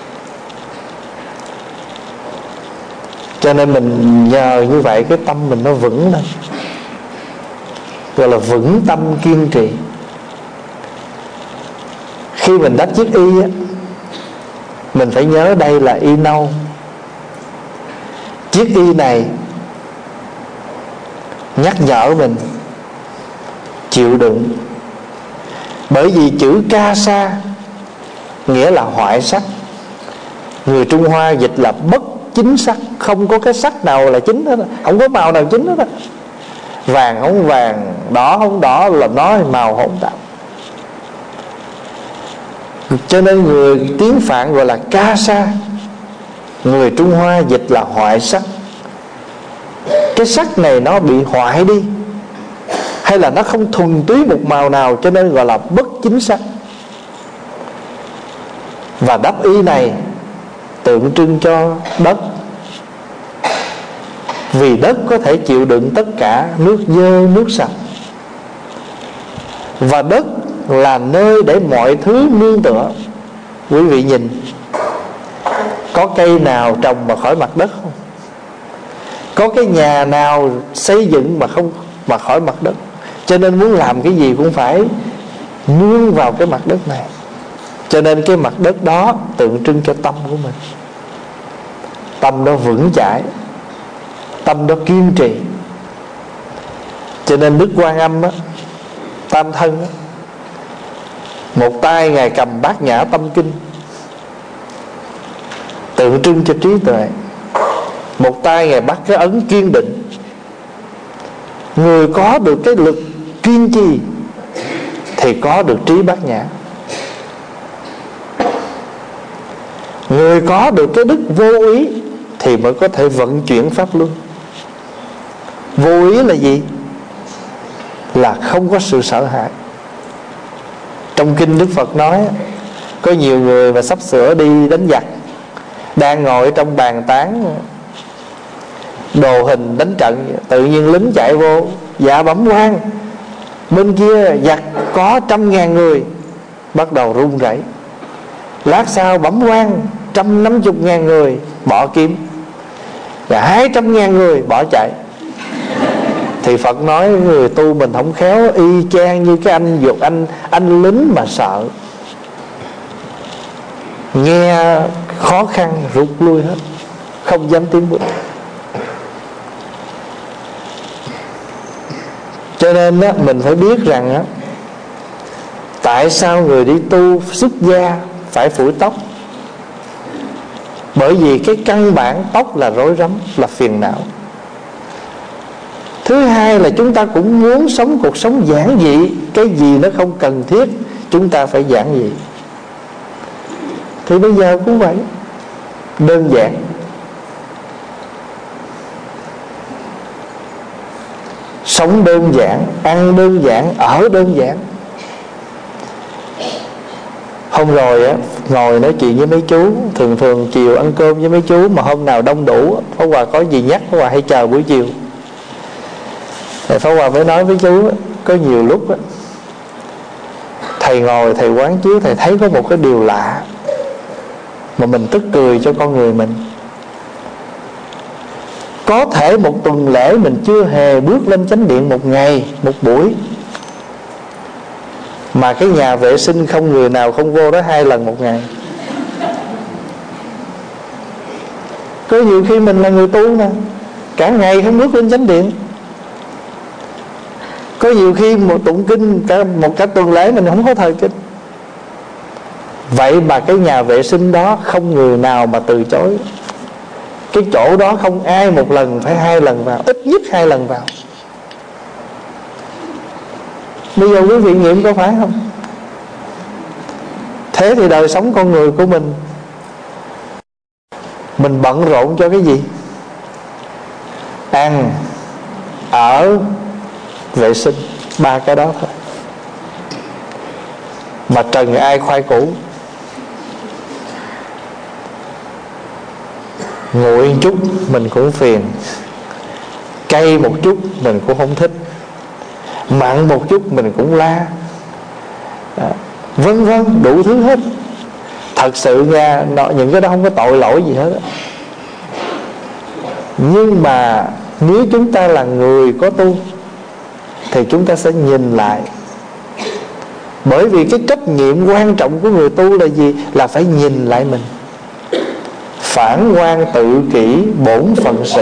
Cho nên mình nhờ như vậy cái tâm mình nó vững lên, gọi là vững tâm kiên trì. Khi mình đắp chiếc y á, mình phải nhớ đây là y nâu. Chiếc y này nhắc nhở mình chịu đựng. Bởi vì chữ ca sa nghĩa là hoại sắc. Người Trung Hoa dịch là bất chính sắc. Không có cái sắc nào là chính hết, không có màu nào chính hết. Vàng không vàng, đỏ không đỏ, là nó màu hỗn tạp. Cho nên người tiếng Phạn gọi là ca sa, người Trung Hoa dịch là hoại sắc. Cái sắc này nó bị hoại đi, hay là nó không thuần túy một màu nào, cho nên gọi là bất chính sắc. Và đắp y này tượng trưng cho đất. Vì đất có thể chịu đựng tất cả nước dơ, nước sạch. Và đất là nơi để mọi thứ nương tựa. Quý vị nhìn, có cây nào trồng mà khỏi mặt đất không? Có cái nhà nào xây dựng mà không mà khỏi mặt đất? Cho nên muốn làm cái gì cũng phải nương vào cái mặt đất này. Cho nên cái mặt đất đó tượng trưng cho tâm của mình. Tâm đó vững chãi, tâm đó kiên trì. Cho nên Đức Quan Âm á, Tam Thân á, một tay Ngài cầm Bát Nhã Tâm Kinh, tượng trưng cho trí tuệ. Một tay Ngài bắt cái ấn kiên định. Người có được cái lực kiên trì thì có được trí Bát Nhã. Người có được cái đức vô ý thì mới có thể vận chuyển pháp luân. Vô ý là gì? Là không có sự sợ hãi. Trong kinh Đức Phật nói, có nhiều người mà sắp sửa đi đánh giặc, đang ngồi trong bàn tán đồ hình đánh trận, tự nhiên lính chạy vô, dạ bẩm quan, bên kia giặc có trăm ngàn người. Bắt đầu run rẩy. Lát sau bẩm quan, trăm năm chục ngàn người bỏ kiếm, và hai trăm ngàn người bỏ chạy. Thì Phật nói người tu mình không khéo, y chang như cái anh dục anh anh lính mà sợ, nghe khó khăn rút lui hết, không dám tiến bước. Cho nên á, mình phải biết rằng á, tại sao người đi tu xuất gia phải phủi tóc. Bởi vì cái căn bản tóc là rối rắm, là phiền não. Thứ hai là chúng ta cũng muốn sống cuộc sống giản dị. Cái gì nó không cần thiết chúng ta phải giản dị. Thì bây giờ cũng vậy, đơn giản. Sống đơn giản, ăn đơn giản, ở đơn giản. Hôm rồi á, ngồi nói chuyện với mấy chú, thường thường chiều ăn cơm với mấy chú, mà hôm nào đông đủ, Pháp Hòa có gì nhắc, Pháp Hòa hay chờ buổi chiều. Thì Pháp Hòa mới nói với chú, có nhiều lúc á, thầy ngồi thầy quán chiếu, thầy thấy có một cái điều lạ mà mình tức cười cho con người mình. Có thể một tuần lễ mình chưa hề bước lên chánh điện một ngày, một buổi, mà cái nhà vệ sinh không người nào không vô đó hai lần một ngày. Có nhiều khi mình là người tu mà cả ngày không bước lên chánh điện. Có nhiều khi một tụng kinh cả một cả tuần lễ mình không có thời kinh. Vậy mà cái nhà vệ sinh đó không người nào mà từ chối. Cái chỗ đó không ai một lần phải hai lần vào, ít nhất hai lần vào. Bây giờ quý vị nghiệm có phải không? Thế thì đời sống con người của mình, mình bận rộn cho cái gì? Ăn, ở, vệ sinh, ba cái đó thôi. Mà trần ai khoai củ. Nguội chút mình cũng phiền, cay một chút mình cũng không thích, mặn một chút mình cũng la, vân vân đủ thứ hết. Thật sự ra những cái đó không có tội lỗi gì hết. Nhưng mà nếu chúng ta là người có tu thì chúng ta sẽ nhìn lại. Bởi vì cái trách nhiệm quan trọng của người tu là gì? Là phải nhìn lại mình, phản quan tự kỷ bổn phận sự.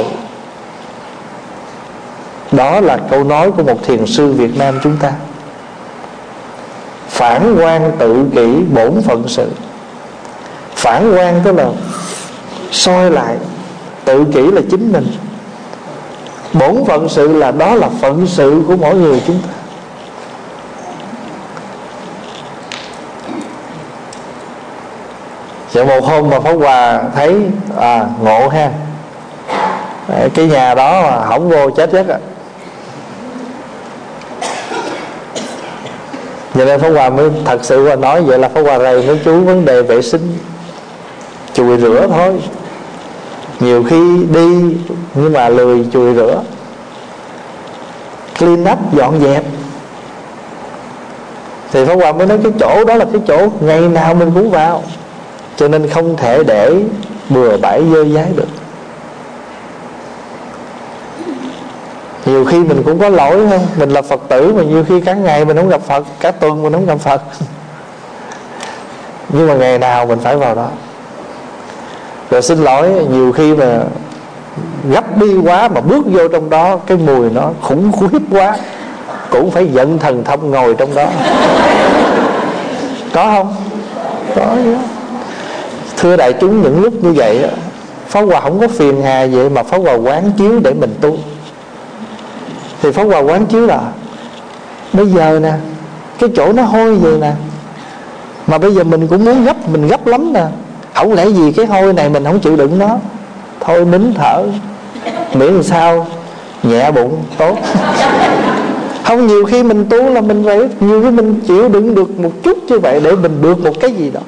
Đó là câu nói của một thiền sư Việt Nam chúng ta. Phản quan tự kỷ bổn phận sự. Phản quan tức là soi lại, tự kỷ là chính mình, bổn phận sự là đó là phận sự của mỗi người chúng ta. Vậy một hôm mà Pháp Hòa thấy à, ngộ ha, cái nhà đó mà không vô chết chết à. Vậy nên Pháp Hòa mới thật sự mà nói vậy là Pháp Hòa rầy với chú vấn đề vệ sinh, chùi rửa thôi. Nhiều khi đi nhưng mà lười chùi rửa, clean up, dọn dẹp. Thì Pháp Hòa mới nói cái chỗ đó là cái chỗ ngày nào mình cũng vào, cho nên không thể để bừa bãi dơ dái được. Nhiều khi mình cũng có lỗi không? Mình là Phật tử mà nhiều khi cả ngày mình không gặp Phật, cả tuần mình không gặp Phật. Nhưng mà ngày nào mình phải vào đó. Rồi xin lỗi, nhiều khi mà gấp đi quá mà bước vô trong đó, cái mùi nó khủng khiếp quá, cũng phải giận thần thông ngồi trong đó. Có không? Có chứ. Thưa đại chúng, những lúc như vậy Pháp Hòa không có phiền hà vậy, mà Pháp Hòa quán chiếu để mình tu. Thì Pháp Hòa quán chiếu là bây giờ nè, cái chỗ nó hôi vậy nè, mà bây giờ mình cũng muốn gấp, mình gấp lắm nè. Không lẽ gì cái hôi này mình không chịu đựng nó, thôi nín thở, miễn làm sao nhẹ bụng tốt. Không, nhiều khi mình tu là mình phải, nhiều khi mình chịu đựng được một chút như vậy để mình được một cái gì đó.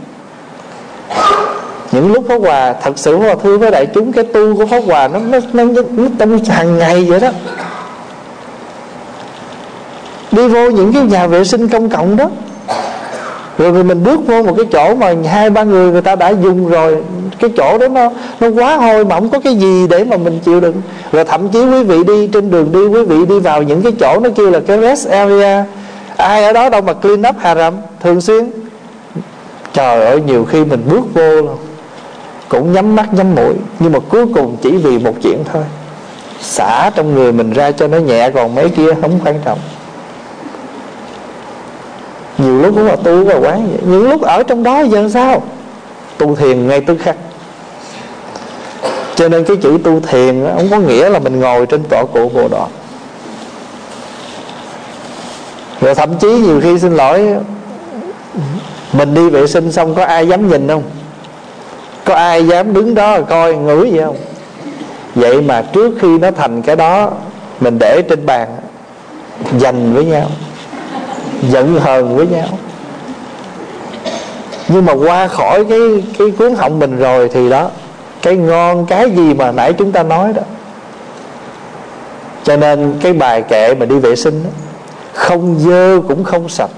Những lúc Pháp Hòa thật sự Pháp Hòa thưa với đại chúng, cái tu của Pháp Hòa nó nó, nó, nó trong hàng ngày vậy đó. Đi vô những cái nhà vệ sinh công cộng đó, Rồi thì mình bước vô một cái chỗ mà hai ba người người ta đã dùng rồi, cái chỗ đó nó nó quá hôi mà không có cái gì để mà mình chịu đựng. Rồi thậm chí quý vị đi trên đường đi, quý vị đi vào những cái chỗ nó kêu là cái rest area, ai ở đó đâu mà clean up haram thường xuyên. Trời ơi, nhiều khi mình bước vô cũng nhắm mắt nhắm mũi, nhưng mà cuối cùng chỉ vì một chuyện thôi, xả trong người mình ra cho nó nhẹ, còn mấy kia không quan trọng. Nhiều lúc cũng là tu vào quán vậy, những lúc ở trong đó giờ sao? Tu thiền ngay tức khắc. Cho nên cái chữ tu thiền đó, không có nghĩa là mình ngồi trên tọa cụ Bồ Đọt. Rồi thậm chí nhiều khi xin lỗi, mình đi vệ sinh xong có ai dám nhìn không? Có ai dám đứng đó coi ngửi gì không? Vậy mà trước khi nó thành cái đó, mình để trên bàn, giành với nhau, giận hờn với nhau. Nhưng mà qua khỏi cái, cái cuốn họng mình rồi thì đó, cái ngon, cái gì mà nãy chúng ta nói đó. Cho nên cái bài kệ mà đi vệ sinh đó, không dơ cũng không sạch.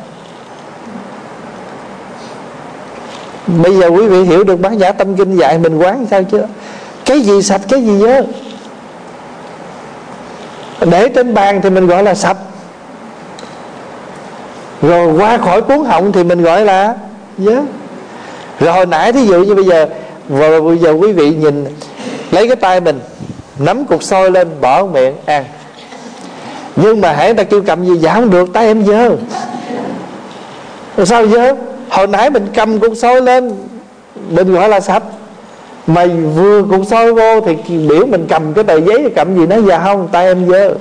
Bây giờ quý vị hiểu được Bát Nhã Tâm Kinh dạy mình quán sao chưa? Cái gì sạch, cái gì dơ. Để trên bàn thì mình gọi là sạch, rồi qua khỏi cuốn họng thì mình gọi là dơ. Rồi hồi nãy thí dụ như bây giờ, và bây giờ quý vị nhìn, lấy cái tay mình nắm cục xôi lên, bỏ miệng ăn. Nhưng mà hãy người ta kêu cầm gì, dạ không được, tay em dơ. Rồi sao dơ? Hồi nãy mình cầm cục xôi lên, mình gọi là sạch. Mà vừa cục xôi vô thì biểu mình cầm cái tờ giấy, cầm gì nó dạ không, tay em dơ.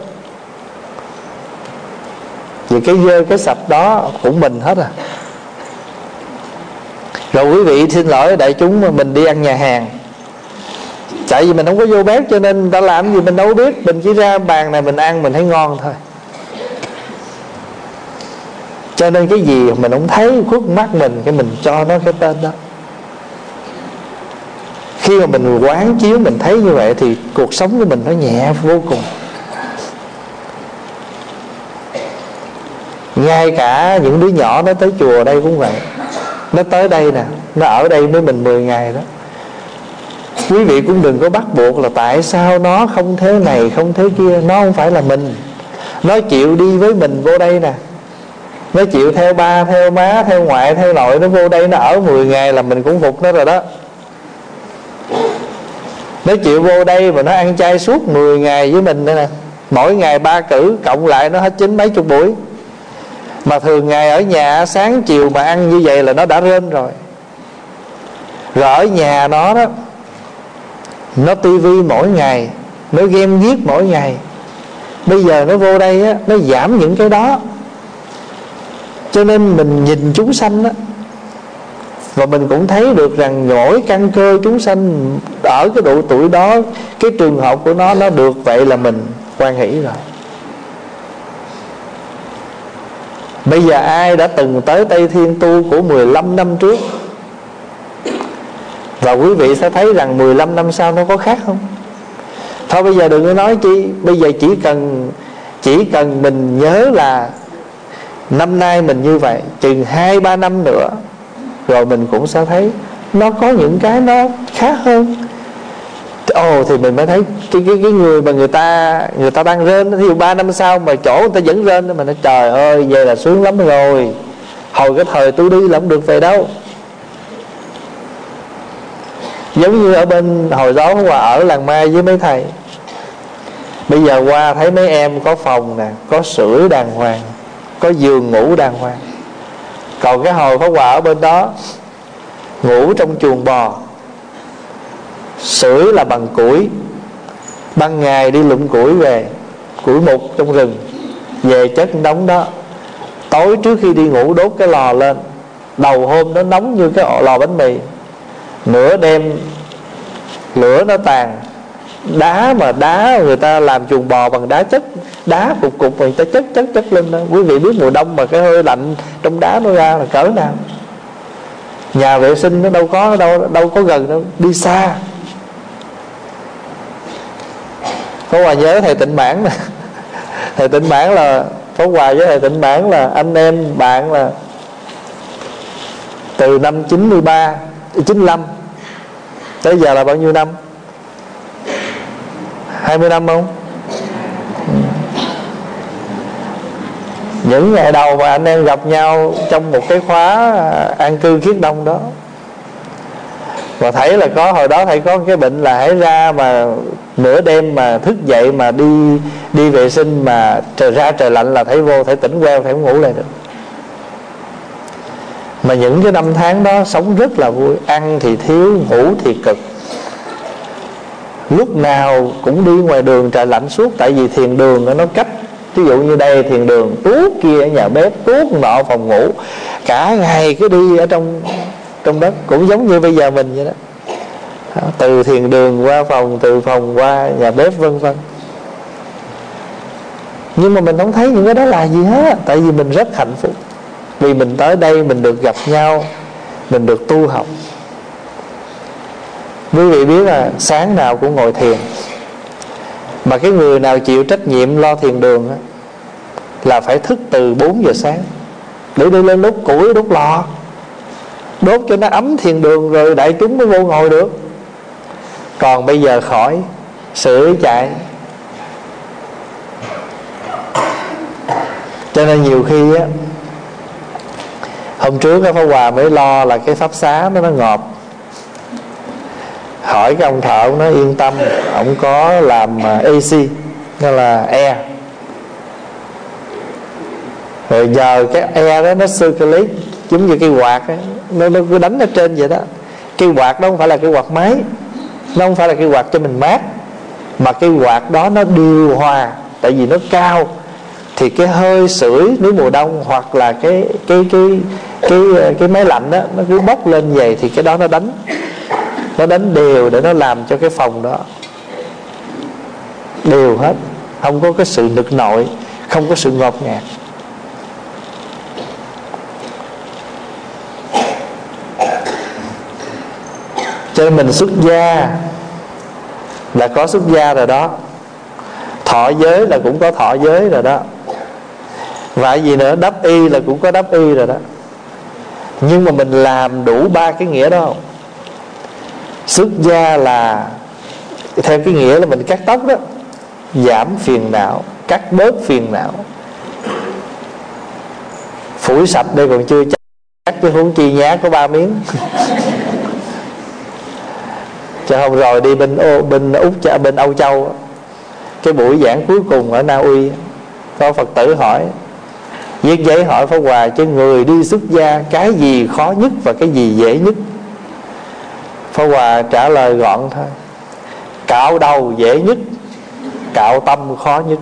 Vì cái dơ cái sạch đó cũng mình hết à. Rồi quý vị xin lỗi đại chúng, mà mình đi ăn nhà hàng, tại vì mình không có vô bếp cho nên người ta làm gì mình đâu biết. Mình chỉ ra bàn này mình ăn, mình thấy ngon thôi. Cho nên cái gì mình không thấy khuất mắt mình, cái mình cho nó cái tên đó. Khi mà mình quán chiếu mình thấy như vậy thì cuộc sống của mình nó nhẹ vô cùng. Ngay cả những đứa nhỏ nó tới chùa đây cũng vậy. Nó tới đây nè, nó ở đây với mình mười ngày đó. Quý vị cũng đừng có bắt buộc là tại sao nó không thế này không thế kia. Nó không phải là mình. Nó chịu đi với mình vô đây nè, nó chịu theo ba, theo má, theo ngoại, theo nội, nó vô đây nó ở mười ngày là mình cũng phục nó rồi đó. Nó chịu vô đây mà nó ăn chay suốt mười ngày với mình nữa nè. Mỗi ngày ba cử, cộng lại nó hết chín mấy chục buổi. Mà thường ngày ở nhà sáng chiều mà ăn như vậy là nó đã rên rồi. Rồi ở nhà nó đó, nó tivi mỗi ngày, nó game viết mỗi ngày. Bây giờ nó vô đây á, nó giảm những cái đó. Cho nên mình nhìn chúng sanh á, và mình cũng thấy được rằng mỗi căn cơ chúng sanh ở cái độ tuổi đó, cái trường hợp của nó nó được vậy là mình hoan hỷ rồi. Bây giờ ai đã từng tới Tây Thiên tu của mười lăm năm trước, và quý vị sẽ thấy rằng mười lăm năm sau nó có khác không? Thôi bây giờ đừng có nói chi. Bây giờ chỉ cần Chỉ cần mình nhớ là năm nay mình như vậy, chừng hai ba năm nữa rồi mình cũng sẽ thấy nó có những cái nó khác hơn. Ồ, thì mình mới thấy cái, cái, cái người mà người ta Người ta đang rên, ví dụ ba năm sau mà chỗ người ta vẫn rên, mà nó trời ơi vậy là sướng lắm rồi. Hồi cái thời tôi đi là không được về đâu. Giống như ở bên hồi đó Hòa ở làng Mai với mấy thầy, bây giờ qua thấy mấy em có phòng nè, có sưởi đàng hoàng, có giường ngủ đàng hoàng. Còn cái hồi có Hòa ở bên đó, ngủ trong chuồng bò, sưởi là bằng củi, ban ngày đi lụm củi về, củi mục trong rừng, về chất đống đó. Tối trước khi đi ngủ đốt cái lò lên, đầu hôm nó nóng như cái lò bánh mì, nửa đêm lửa nó tàn. Đá mà đá người ta làm chuồng bò bằng đá chất, đá cục cục người ta chất chất chất lên đó. Quý vị biết mùa đông mà cái hơi lạnh trong đá nó ra là cỡ nào. Nhà vệ sinh nó đâu có đâu đâu có gần đâu, đi xa. Có Hòa nhớ thầy Tịnh Mãn nè. Thầy Tịnh Mãn là Có Hòa với thầy Tịnh Mãn là anh em bạn, là Từ năm chín mươi ba, chín mươi lăm tới giờ là bao nhiêu năm? hai mươi năm không? Những ngày đầu mà anh em gặp nhau trong một cái khóa an cư Khiết Đông đó, và thấy là có hồi đó thầy có cái bệnh là hãy ra mà nửa đêm mà thức dậy mà đi đi vệ sinh mà trời ra trời lạnh là thấy vô, thấy tỉnh queo, thấy không ngủ lại được. Mà những cái năm tháng đó sống rất là vui, ăn thì thiếu, ngủ thì cực, lúc nào cũng đi ngoài đường trời lạnh suốt. Tại vì thiền đường nó cách, ví dụ như đây thiền đường, tuốt kia ở nhà bếp, tuốt nọ phòng ngủ, cả ngày cứ đi ở trong trong đất, cũng giống như bây giờ mình vậy đó. Từ thiền đường qua phòng, từ phòng qua nhà bếp, vân vân. Nhưng mà mình không thấy những cái đó là gì hết. Tại vì mình rất hạnh phúc, vì mình tới đây mình được gặp nhau, mình được tu học. Quý vị biết là sáng nào cũng ngồi thiền, mà cái người nào chịu trách nhiệm lo thiền đường á, là phải thức từ bốn giờ sáng để đi lên đốt củi, đốt lò, đốt cho nó ấm thiền đường, rồi đại chúng mới vô ngồi được. Còn bây giờ khỏi, sửa chạy. Cho nên nhiều khi á, hôm trước cái Pháp Hòa mới lo là cái pháp xá nó nó ngọt. Hỏi cái ông thợ, ông nói yên tâm, ông có làm a xê, nó là air. Rồi giờ cái air đó nó circulate, giống như cái quạt ấy, nó, nó cứ đánh ở trên vậy đó. Cái quạt đó không phải là cái quạt máy, nó không phải là cái quạt cho mình mát, mà cái quạt đó nó điều hòa. Tại vì nó cao thì cái hơi sưởi nếu mùa đông, hoặc là cái cái cái cái cái, cái máy lạnh đó, nó cứ bốc lên vậy, thì cái đó nó đánh nó đánh đều để nó làm cho cái phòng đó đều hết, không có cái sự nực nội, không có sự ngột ngạt. Cho nên mình xuất gia là có xuất gia rồi đó, thọ giới là cũng có thọ giới rồi đó, và gì nữa, đắp y là cũng có đắp y rồi đó. Nhưng mà mình làm đủ ba cái nghĩa đó không? Xuất gia là theo cái nghĩa là mình cắt tóc đó, giảm phiền não, cắt bớt phiền não. Phủi sạch đây còn chưa chắc, chứ huống chi nhá có ba miếng. Chứ hôm rồi đi bên ô, bên Úc, bên Âu Châu, cái buổi giảng cuối cùng ở Na Uy, có Phật tử hỏi, viết giấy hỏi Pháp Hòa cho người đi xuất gia cái gì khó nhất và cái gì dễ nhất. Pháp Hòa trả lời gọn thôi: cạo đầu dễ nhất, cạo tâm khó nhất.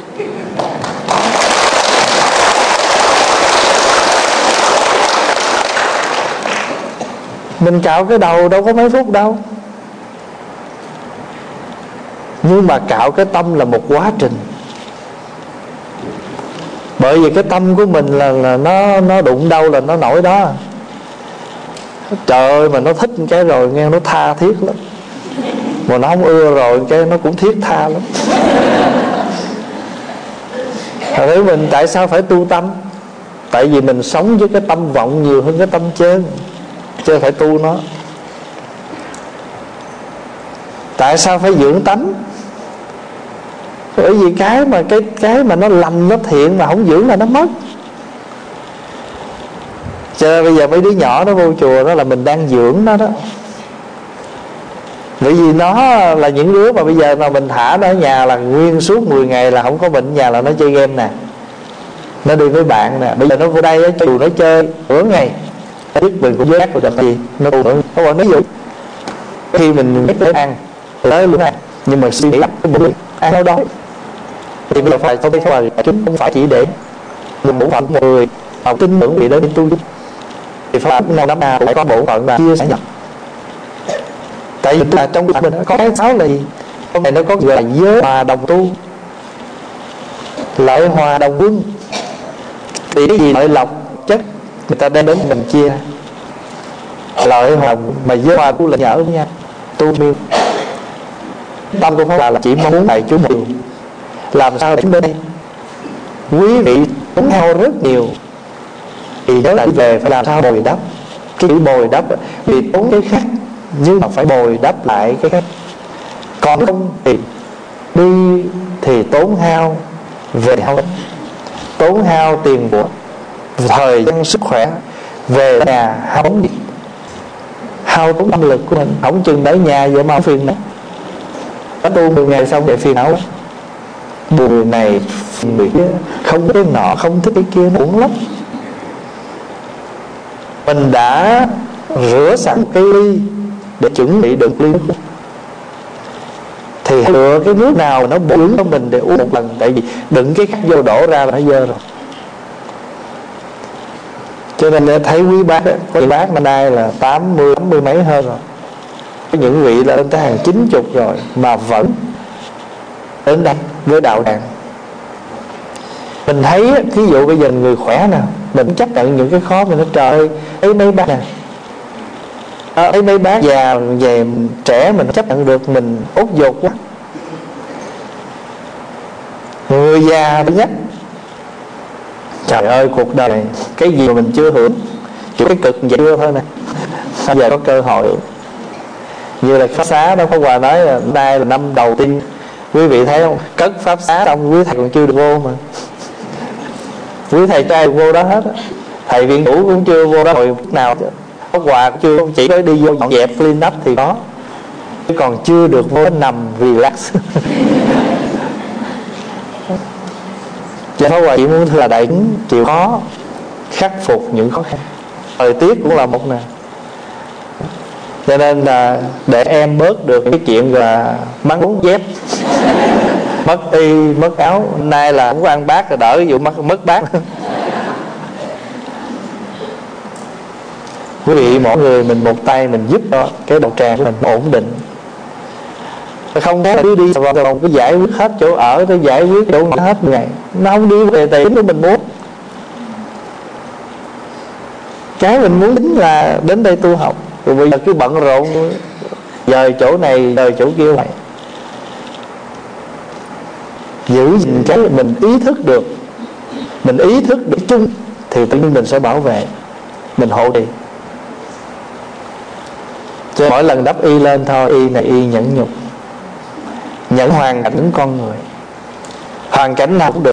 Mình cạo cái đầu đâu có mấy phút đâu, nhưng mà cạo cái tâm là một quá trình. Bởi vì cái tâm của mình là, là nó nó đụng đâu là nó nổi đó. Trời ơi, mà nó thích cái rồi nghe nó tha thiết lắm, mà nó không ưa rồi cái nó cũng thiết tha lắm. Thế mình tại sao phải tu tâm? Tại vì mình sống với cái tâm vọng nhiều hơn cái tâm chơn, chứ phải tu nó. Tại sao phải dưỡng tánh? Bởi vì cái mà cái cái mà nó lành, nó thiện mà không dưỡng là nó mất. Cho nên bây giờ mấy đứa nhỏ nó vô chùa đó là mình đang dưỡng nó đó. Bởi vì nó là những đứa mà bây giờ mà mình thả nó ở nhà là nguyên suốt mười ngày là không có bệnh, ở nhà là nó chơi game nè, nó đi với bạn nè. Bây giờ nó vô đây cho dù nó chơi nửa ngày, nó biết mình cũng giác rồi làm gì, nó tu nữa. Nó gọi nó dụ khi mình biết đến ăn tới luôn ăn, nhưng mà suy nghĩ cái bụng ăn đâu đó thì bây giờ phải không biết là chúng không phải chỉ để mình bổn phận một người học tin tưởng vì đến tu, thì phải nào năm nào phải có bổn phận là chia sẻ nhận. Tại vì là trong mình có cái sáu là gì? Trong này nó có gọi là giới hòa đồng tu, lợi hòa đồng quân. Thì cái gì lợi lộc chất người ta đem đến mình chia, lợi hòa mà giới hòa tu là nhở nha. Tu miêu tâm của Pháp Hòa là chỉ mong muốn đại chúng một điều, làm sao để chúng đây quý vị tốn hao rất nhiều, thì nhớ lại về phải làm sao bồi đắp cái chữ bồi đắp vì tốn cái khác, nhưng mà phải bồi đắp lại cái khác. Còn không thì đi thì tốn hao về hao, tốn hao tiền của, thời gian, sức khỏe, về nhà hao tốn đi, hao tốn tâm lực của mình. Không chừng tới nhà vậy mà phiền nữa. Có tu mười ngày xong để phiền não, buồn người này người kia, không cái nọ, không thích cái kia, nó uổng lắm. Mình đã rửa sẵn cái ly để chuẩn bị được ly nước, thì lựa cái nước nào nó bổ dưỡng cho mình để uống một lần. Tại vì đựng cái khác vô đổ ra là nó dơ rồi. Cho nên thấy quý bác đó, có những bác năm nay là tám mươi, tám mươi mấy hơn rồi, có những vị là lên tới hàng chín chục rồi mà vẫn đến đây với đạo tràng. Mình thấy ví dụ bây giờ người khỏe nè, mình chấp nhận những cái khó. Mình nói trời ơi, thấy mấy bác nè, à, thấy mấy bác già về trẻ mình chấp nhận được, mình út dột quá. Người già bị nhắc, trời ơi cuộc đời này cái gì mà mình chưa hưởng, chỉ cái cực vậy thôi nè. Bây giờ có cơ hội, như là pháp xá đó, Pháp Hòa nói là nay là năm đầu tiên. Quý vị thấy không, cất pháp xá xong quý thầy còn chưa được vô mà. Quý thầy trai vô đó hết á. Thầy viện chủ cũng chưa vô đó hồi phút nào. Pháp Hòa cũng chưa, chỉ có đi vô dọn dẹp clean up thì có, chứ còn chưa được vô nằm relax. Cho Pháp Hòa chỉ muốn là đại chúng chịu khó khắc phục những khó khăn. Thời tiết cũng là một nè. Cho nên là để em bớt được cái chuyện là mắng uống dép, mất y, mất áo. Nay là không có ăn bát rồi đỡ vụ mất, mất bát. Quý vị mỗi người mình một tay mình giúp cho cái đạo tràng của mình ổn định. Không thế là cứ đi vào vòng cái giải quyết hết chỗ ở, tới giải quyết chỗ ngủ hết ngày, nó không đi về tiền của mình muốn. Cái mình muốn tính là đến đây tu học, rồi bây giờ cứ bận rộn, giờ chỗ này, giờ chỗ kia này. Giữ gìn cái mình ý thức được, mình ý thức được chung thì tự nhiên mình sẽ bảo vệ, mình hộ trì. Cho mỗi lần đắp y lên thôi, y này y nhẫn nhục, nhẫn hoàn cảnh con người, hoàn cảnh nào cũng được.